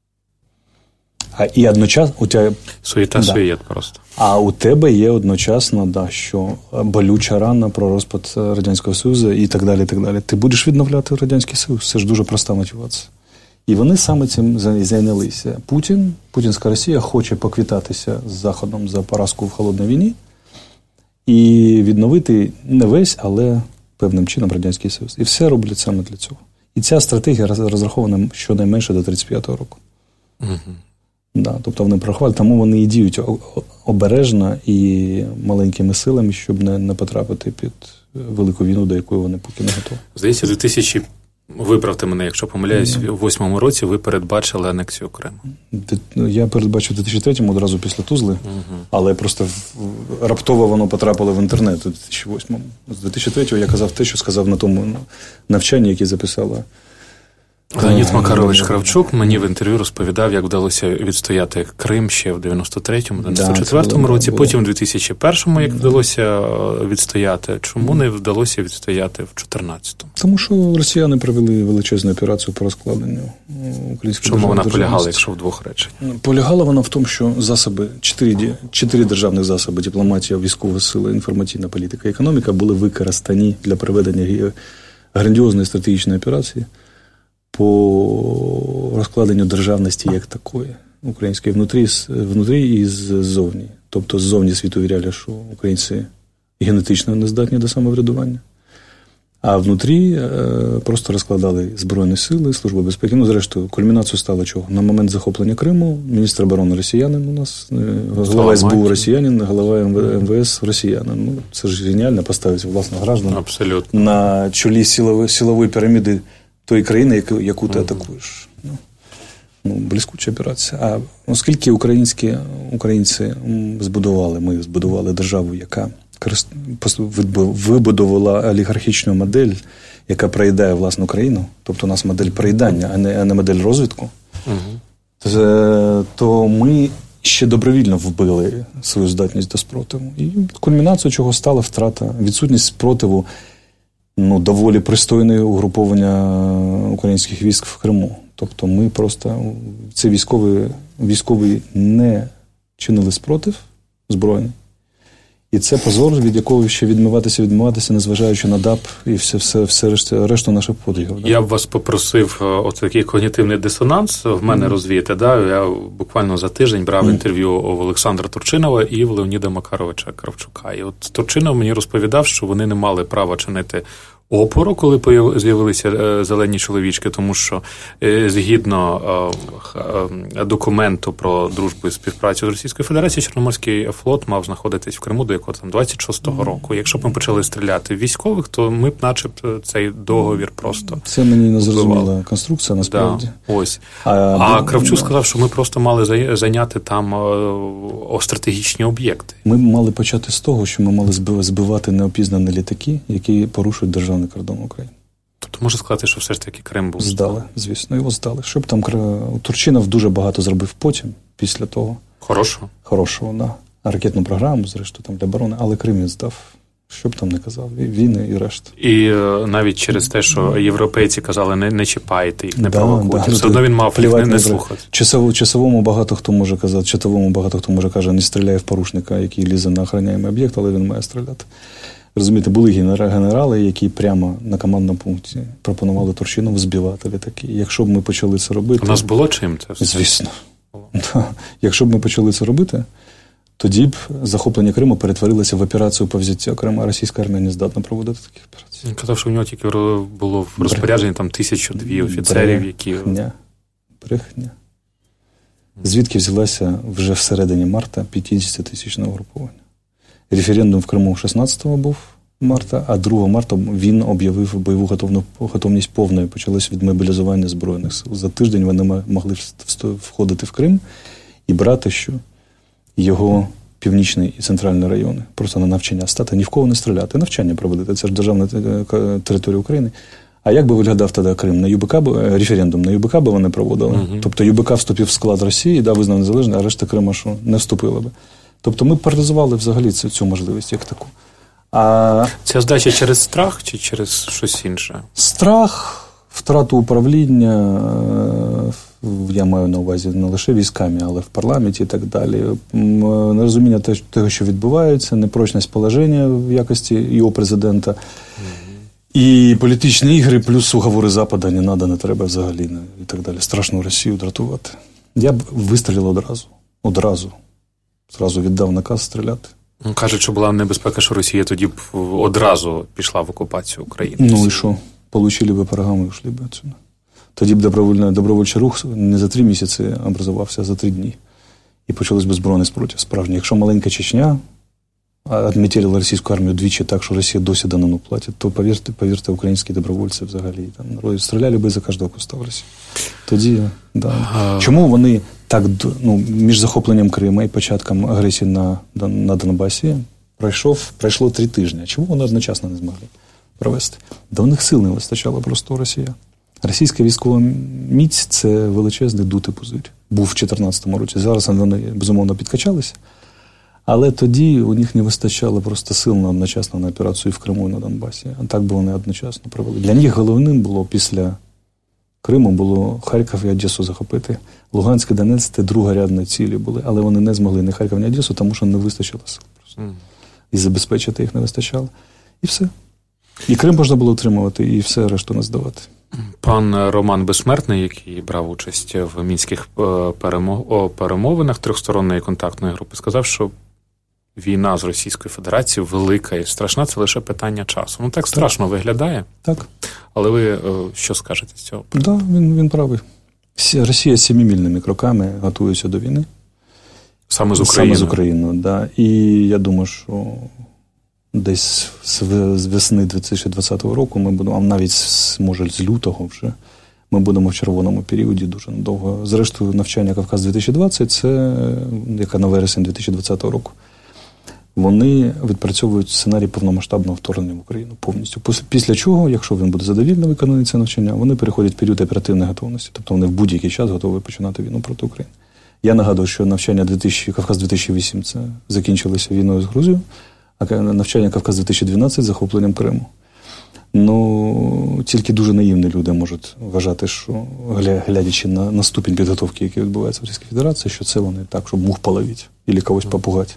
А і одночасно у тебе суєта-суєт да. просто. А у тебе є одночасно, да, що болюча рана про розпад Радянського Союзу і так далі, і так далі. Ти будеш відновляти Радянський Союз. Це ж дуже проста мотивація. І вони саме цим зайнялися. Путін, путінська Росія хоче поквітатися з Заходом за поразку в холодній війні і відновити не весь, але певним чином Радянський Союз. І все роблять саме для цього. І ця стратегія розрахована щонайменше до тридцять п'ятого року. Угу. Да, тобто вони прорахували, тому вони і діють обережно і маленькими силами, щоб не, не потрапити під велику війну, до якої вони поки не готові. Здається, дві тисячі, виправте мене, якщо помиляюсь, у восьмому році ви передбачили анексію Криму. Я передбачив у дві тисячі третьому, одразу після Тузли, угу. але просто раптово воно потрапило в інтернет у дві тисячі восьмому. З дві тисячі третього я казав те, що сказав на тому навчанні, яке записала Леонід Макарович Кравчук мені в інтерв'ю розповідав, як вдалося відстояти Крим ще в дев'яносто третьому, дев'яносто четвертому да, році, було. Потім в дві тисячі першому, як да. вдалося відстояти. Чому не вдалося відстояти в чотирнадцятому? Тому що росіяни провели величезну операцію по розкладенню української Чому вона полягала, якщо в двох реченнях? Полягала вона в тому, що засоби, чотири, чотири державних засоби, дипломатія, військова сила, інформаційна політика, економіка були використані для проведення грандіозної стратегічної операції по розкладенню державності як такої, української, внутрі, внутрі і ззовні. Тобто ззовні світу віряли, що українці генетично не здатні до самоврядування, а внутрі е, просто розкладали Збройні сили, Служба безпеки. Ну, зрештою, кульмінацією стало чого? На момент захоплення Криму міністр оборони росіянин у нас, голова ес бе у росіянин, голова ем ве ес росіянин. Ну, це ж геніально поставити власного граждана Абсолютно. На чолі силової, силової піраміди тої країни, яку, яку ти атакуєш. Ну, ну, блискуча операція. А оскільки українські, українці збудували, ми збудували державу, яка вибудувала олігархічну модель, яка проїдає власну країну, тобто у нас модель проїдання, а не, а не модель розвитку, угу. то, то ми ще добровільно вбили свою здатність до спротиву. І кульмінацією чого стала втрата, відсутність спротиву ну, доволі пристойне угруповання українських військ в Криму. Тобто ми просто, це військові, військові не чинили спротив збройний. І це позор, від якого ще відмиватися, відмиватися, незважаючи на ДАП і все, все, все решту, решту наших подвигів. Я б вас попросив от такий когнітивний дисонанс в мене mm. розвіяти. Да? Я буквально за тиждень брав mm. інтерв'ю у Олександра Турчинова і в Леоніда Макаровича Кравчука. І от Турчинов мені розповідав, що вони не мали права чинити опору, коли з'явилися зелені чоловічки, тому що згідно документу про дружбу і співпрацю з Російською Федерацією, Чорноморський флот мав знаходитись в Криму до якого там двадцять шостого року. Якщо б ми почали стріляти в військових, то ми б начебто цей договір просто... Це мені не зрозуміла конструкція, насправді. Да, ось. А, а Кравчук сказав, що ми просто мали зайняти там о, стратегічні об'єкти. Ми мали почати з того, що ми мали збивати неопізнані літаки, які порушують державний кордон України. Тобто можна сказати, що все ж таки Крим був... Здали, звісно, його здали. Щоб там... Турчинов дуже багато зробив потім, після того. Хорошого? Хорошого, да. Ракетну програму, зрештою, там для оборони, але Крим він здав. Що б там не казав, війни і решта. І е, навіть через те, що європейці казали, не, не чіпайте їх, не да, провокуйте. Да, все одно він мав їх не, не слухати. Часово, часовому багато хто може казати, часовому багато хто може каже, не стріляє в порушника, який лізе на охороняємий об'єкт, але він має стріляти. Розумієте, були генерали, які прямо на командному пункті пропонували Турчинову збивати літаки. Якщо б ми почали це робити... У нас було чим це все? Звісно. Якщо б ми почали це робити, тоді б захоплення Криму перетворилося в операцію по взяттю Криму, а російська армія не здатна проводити такі операції. Він казав, що в нього тільки було в розпорядженні там тисячу-дві офіцерів, які... Брехня. Брехня. Звідки взялася вже всередині марта п'ятдесятитисячне угруповання? Референдум в Криму шістнадцятого був марта, а другого марта він об'явив бойову готовність повної. Почалось відмобілізування Збройних сил. За тиждень вони могли входити в Крим і брати що? Його північний і центральний райони. Просто на навчання стати, ні в кого не стріляти. Навчання проводити. Це ж державна територія України. А як би виглядав тоді Крим? На ЮБК, референдум на ЮБК би вони проводили. Угу. Тобто ЮБК вступив в склад Росії, да, визнав незалежний, а решта Крима що? Не вступила би. Тобто ми паралізували взагалі цю, цю можливість як таку. А... Це здача через страх чи через щось інше? Страх, втрату управління, я маю на увазі не лише військами, але в парламенті і так далі. Нерозуміння того, що відбувається, непрочність положення в якості його президента. І політичні ігри, плюс уговори Запада, не треба, не треба взагалі, і так далі. Страшно Росію дратувати. Я б вистрілив одразу. Одразу. Зразу віддав наказ стріляти. Кажуть, що була небезпека, що Росія тоді б одразу пішла в окупацію України. Ну і що? Получили б порогами і ушли б отсюда. Тоді б добровольчий рух не за три місяці образувався, а за три дні. І почалось би збройний спротив справжній. Якщо маленька Чечня адмітірила російську армію двічі так, що Росія досі данину платить, то повірте, повірте, українські добровольці взагалі там стріляли би за кожного куста в Росії. Тоді, да. Чому вони так, ну, між захопленням Криму і початком агресії на, на Донбасі пройшов, пройшло три тижні. Чому вони одночасно не змогли провести? Да у них сил не вистачало просто Росія. Російська військова міць – це величезний дутий пузир. Був в чотирнадцятому році. Зараз вони, безумовно, підкачалися. Але тоді у них не вистачало просто сил на одночасно на операцію в Криму і на Донбасі. А так би вони одночасно провели. Для них головним було після Криму було Харків і Одесу захопити. Луганськ і Донецьк – це другорядні цілі були. Але вони не змогли ні Харків, ні Одесу, тому що не вистачило сил просто. Mm. І забезпечити їх не вистачало. І все. І Крим можна було утримувати, і все решту не здавати. Пан Роман Безсмертний, який брав участь в мінських перемовинах трьохсторонньої контактної групи, сказав, що війна з Російською Федерацією велика і страшна, це лише питання часу. Ну, так страшно так виглядає. Так. Але ви що скажете з цього? Так, да, він, він правий. Росія семимільними кроками готується до війни. Саме з Україною? Саме з Україною, так. Да. І я думаю, що десь з весни дві тисячі двадцятого року ми будемо, а навіть, може, з лютого вже, ми будемо в червоному періоді дуже довго. Зрештою, навчання Кавказ дві тисячі двадцять, це, яка на вересень дві тисячі двадцятого року, вони відпрацьовують сценарій повномасштабного вторгнення в Україну повністю. Після чого, якщо він буде задовільно виконаний це навчання, вони переходять в період оперативної готовності. Тобто вони в будь-який час готові починати війну проти України. Я нагадую, що навчання дві тисячі, Кавказ дві тисячі вісім це закінчилося війною з Грузією, а навчання Кавказ дві тисячі дванадцять захопленням Криму. Ну, тільки дуже наївні люди можуть вважати, що, глядячи на, на ступінь підготовки, який відбувається в Російській Федерації, що це вони так, щоб мух половити, або когось попугати.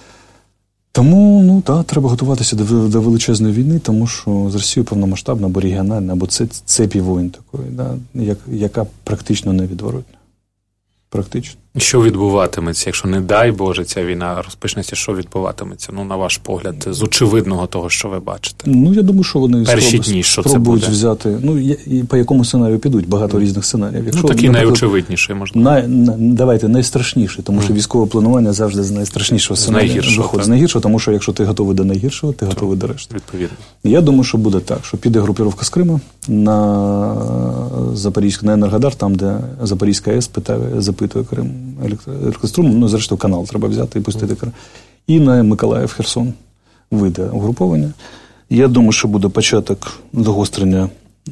Тому, ну, так, треба готуватися до, до величезної війни, тому що з Росією повномасштабна, або регіональна, або це цепі воїн такої, да, як, яка практично невідворотна. Практично. Що відбуватиметься, якщо, не дай Боже, ця війна розпочнеться, що відбуватиметься? Ну, на ваш погляд, з очевидного того, що ви бачите. Ну, я думаю, що вони перші спроб... дні, що спробують це буде? Взяти. Ну, і по якому сценарію підуть? Багато mm. різних сценаріїв. Якщо, ну, такий найочевидніший, можна. Най, на, давайте, найстрашніший, тому mm. що військове планування завжди з найстрашнішого сценарію виходить. З найгіршого, тому що якщо ти готовий до найгіршого, ти готовий до решти. Відповідно. Я думаю, що буде так, що піде групіровка з Криму на Запорізьку, на Енергодар, там, де Запорізька АЕС питає, запитує Крим електрострум, ну, зрештою, канал треба взяти і пустити Крим. І на Миколаїв, Херсон вийде угруповання. Я думаю, що буде початок загострення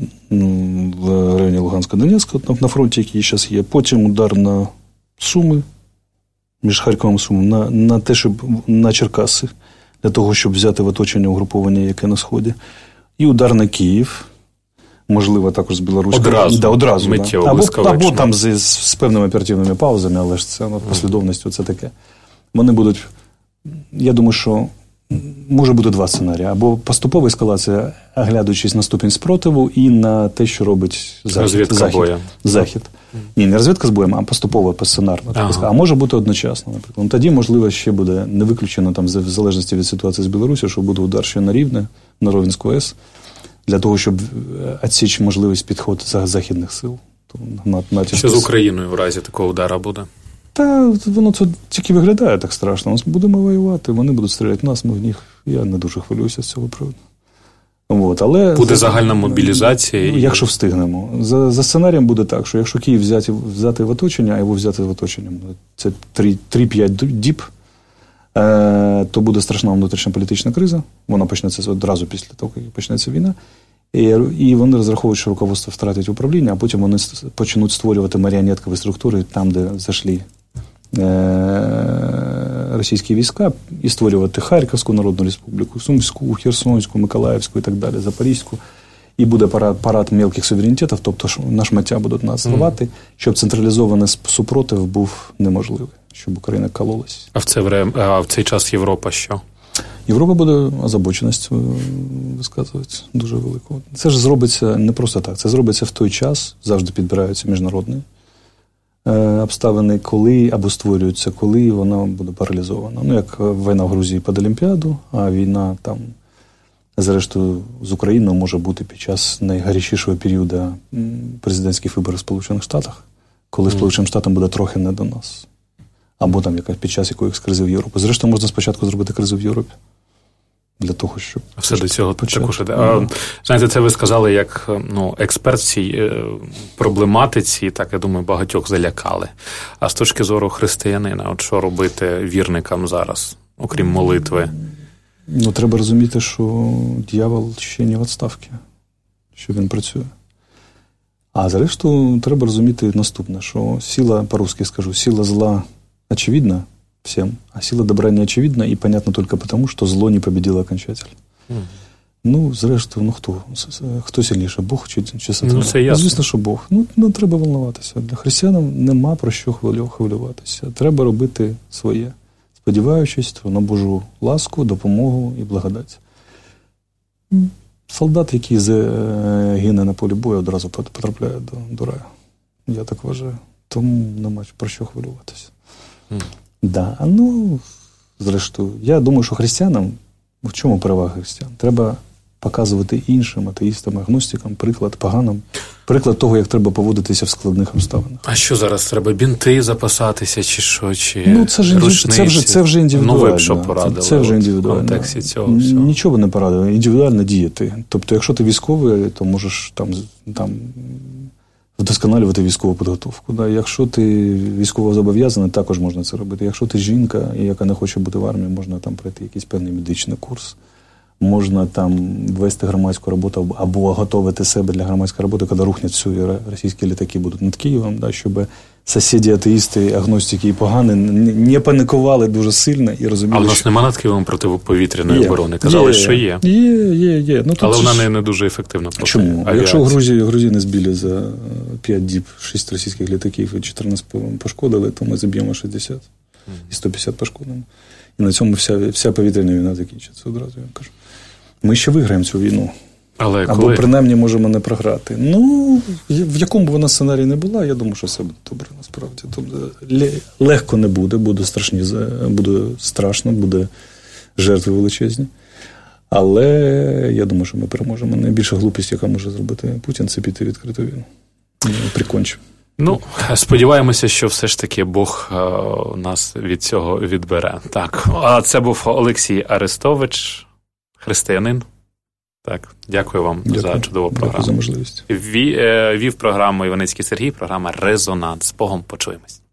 в районі Луганська-Донецька, на фронті, який зараз є. Потім удар на Суми, між Харковом і Сумом, на, на те, щоб на Черкаси, для того, щоб взяти в оточення угруповання, яке на Сході. І удар на Київ. Можливо, також з Білоруської. Одразу. Да, одразу Миттєво, да. або, або там з, з певними оперативними паузами, але ж це ну, послідовністю це таке. Вони будуть, я думаю, що може бути два сценарії. Або поступова ескалація, оглядуючись на ступінь спротиву і на те, що робить Захід. Розвідка Захід. боєм. Захід. Ні, не розвідка з боєм, а поступово, посценарно. Ага. А може бути одночасно, наприклад. Ну, тоді, можливо, ще буде не виключено, там, в залежності від ситуації з Білорусі, що буде удар ще на Рівне, на Ровенську АЕС, для того, щоб відсіч можливість підходу західних сил. Що з Україною в разі такого удара буде? Та воно це тільки виглядає так страшно. Ми будемо воювати, вони будуть стріляти в нас, ми в них. Я не дуже хвилююся з цього приводу. От, але буде загальна мобілізація? Якщо і... встигнемо. За, за сценарієм буде так, що якщо Київ взяти, взяти в оточення, а його взяти в оточенням, це три-п'ять діб, е, то буде страшна внутрішня політична криза. Вона почнеться одразу після того, як почнеться війна. І, і вони розраховують, що руководство втратить управління, а потім вони почнуть створювати маріонеткові структури там, де зайшли російські війська і створювати Харківську Народну Республіку, Сумську, Херсонську, Миколаївську і так далі, Запорізьку. І буде парад, парад мелких суверенітетів, тобто на шмаття будуть нас рвати, mm. щоб централізований супротив був неможливий, щоб Україна кололась. А в, це вре... а в цей час Європа що? Європа буде озабоченість висказувати дуже велику. Це ж зробиться не просто так, це зробиться в той час, завжди підбираються міжнародні обставини, коли або створюються, коли вона буде паралізована. Ну, як війна в Грузії під Олімпіаду, а війна там, зрештою, з Україною може бути під час найгарячішого періоду президентських виборів в Сполучених Штатах, коли mm. Сполученим Штатам буде трохи не до нас. Або там якась під час якоїсь кризи в Європі. Зрештою, можна спочатку зробити кризу в Європі. Для того, щоб... Все до цього також іде. Mm. Знаєте, це ви сказали як ну, експерт в цій проблематиці, так, я думаю, багатьох залякали. А з точки зору християнина, от що робити вірникам зараз, окрім молитви? Ну, треба розуміти, що диявол ще не в відставці, що він працює. А зрештою, треба розуміти наступне, що сила, по-русски скажу, сила зла очевидна всем, а сила добра не очевидна и понятно только потому, что зло не победило окончательно. Mm. Ну, зрештою, ну хто? Хто сильніше, Бог чи, чи сатана? Ну, це ясно. Звісно, що Бог. Ну, не треба волнуватися. Для християн нема про що хвилюватися. Треба робити своє, сподіваючись на Божу ласку, допомогу і благодать. Солдат, який гине на полі бою, одразу потрапляє до, до раю. Я так вважаю. Тому нема про що хвилюватися. Mm. Да, ну, зрештою, я думаю, що християнам, в чому перевага християн? Треба показувати іншим атеїстам, агностикам приклад поганим, приклад того, як треба поводитися в складних обставинах. А що зараз треба? Бінти запасатися чи що? Чи ну, це ж, рушниці? Це вже, це вже індивідуально. Ну, ви б що порадили? Це, це вже індивідуально. В контексті цього всього? Нічого не порадили. Індивідуально діяти. Тобто, якщо ти військовий, то можеш там... там вдосконалювати військову підготовку. Да. Якщо ти військово зобов'язаний, також можна це робити. Якщо ти жінка, яка не хоче бути в армії, можна там пройти якийсь певний медичний курс, можна там вести громадську роботу або готувати себе для громадської роботи, коли рухнуть всю, російські літаки будуть над Києвом, да, щоб сусіди, атеїсти, агностики і погані не паникували дуже сильно і розуміли, а в нас що... нема над Києвом протиповітряної є. оборони? Казали, є. що є. Є, є, є. Ну, але вона ж... не, не дуже ефективна. Чому? Авіація. Якщо Грузію, Грузію збили за п'ять діб шість російських літаків і чотирнадцять пошкодили, то ми заб'ємо шістдесят. Mm. І сто п'ятдесят пошкодимо. І на цьому вся, вся повітряна війна закінчиться, одразу я вам кажу. Ми ще виграємо цю війну. Але або коли? Принаймні можемо не програти. Ну, в якому б вона сценарії не була, я думаю, що все буде добре, насправді. Тобто, легко не буде, буде страшні, буде страшно, буде жертви величезні. Але я думаю, що ми переможемо. Найбільша глупість, яка може зробити Путін, це піти відкриту війну. Прикончимо. Ну, сподіваємося, що все ж таки Бог е, нас від цього відбере. Так, а це був Олексій Арестович, християнин. Так, дякую вам дякую. за чудову програму. Дякую за можливість. Вів, е, вів програму Іваницький Сергій, програма «Резонанс». З Богом, почуємось.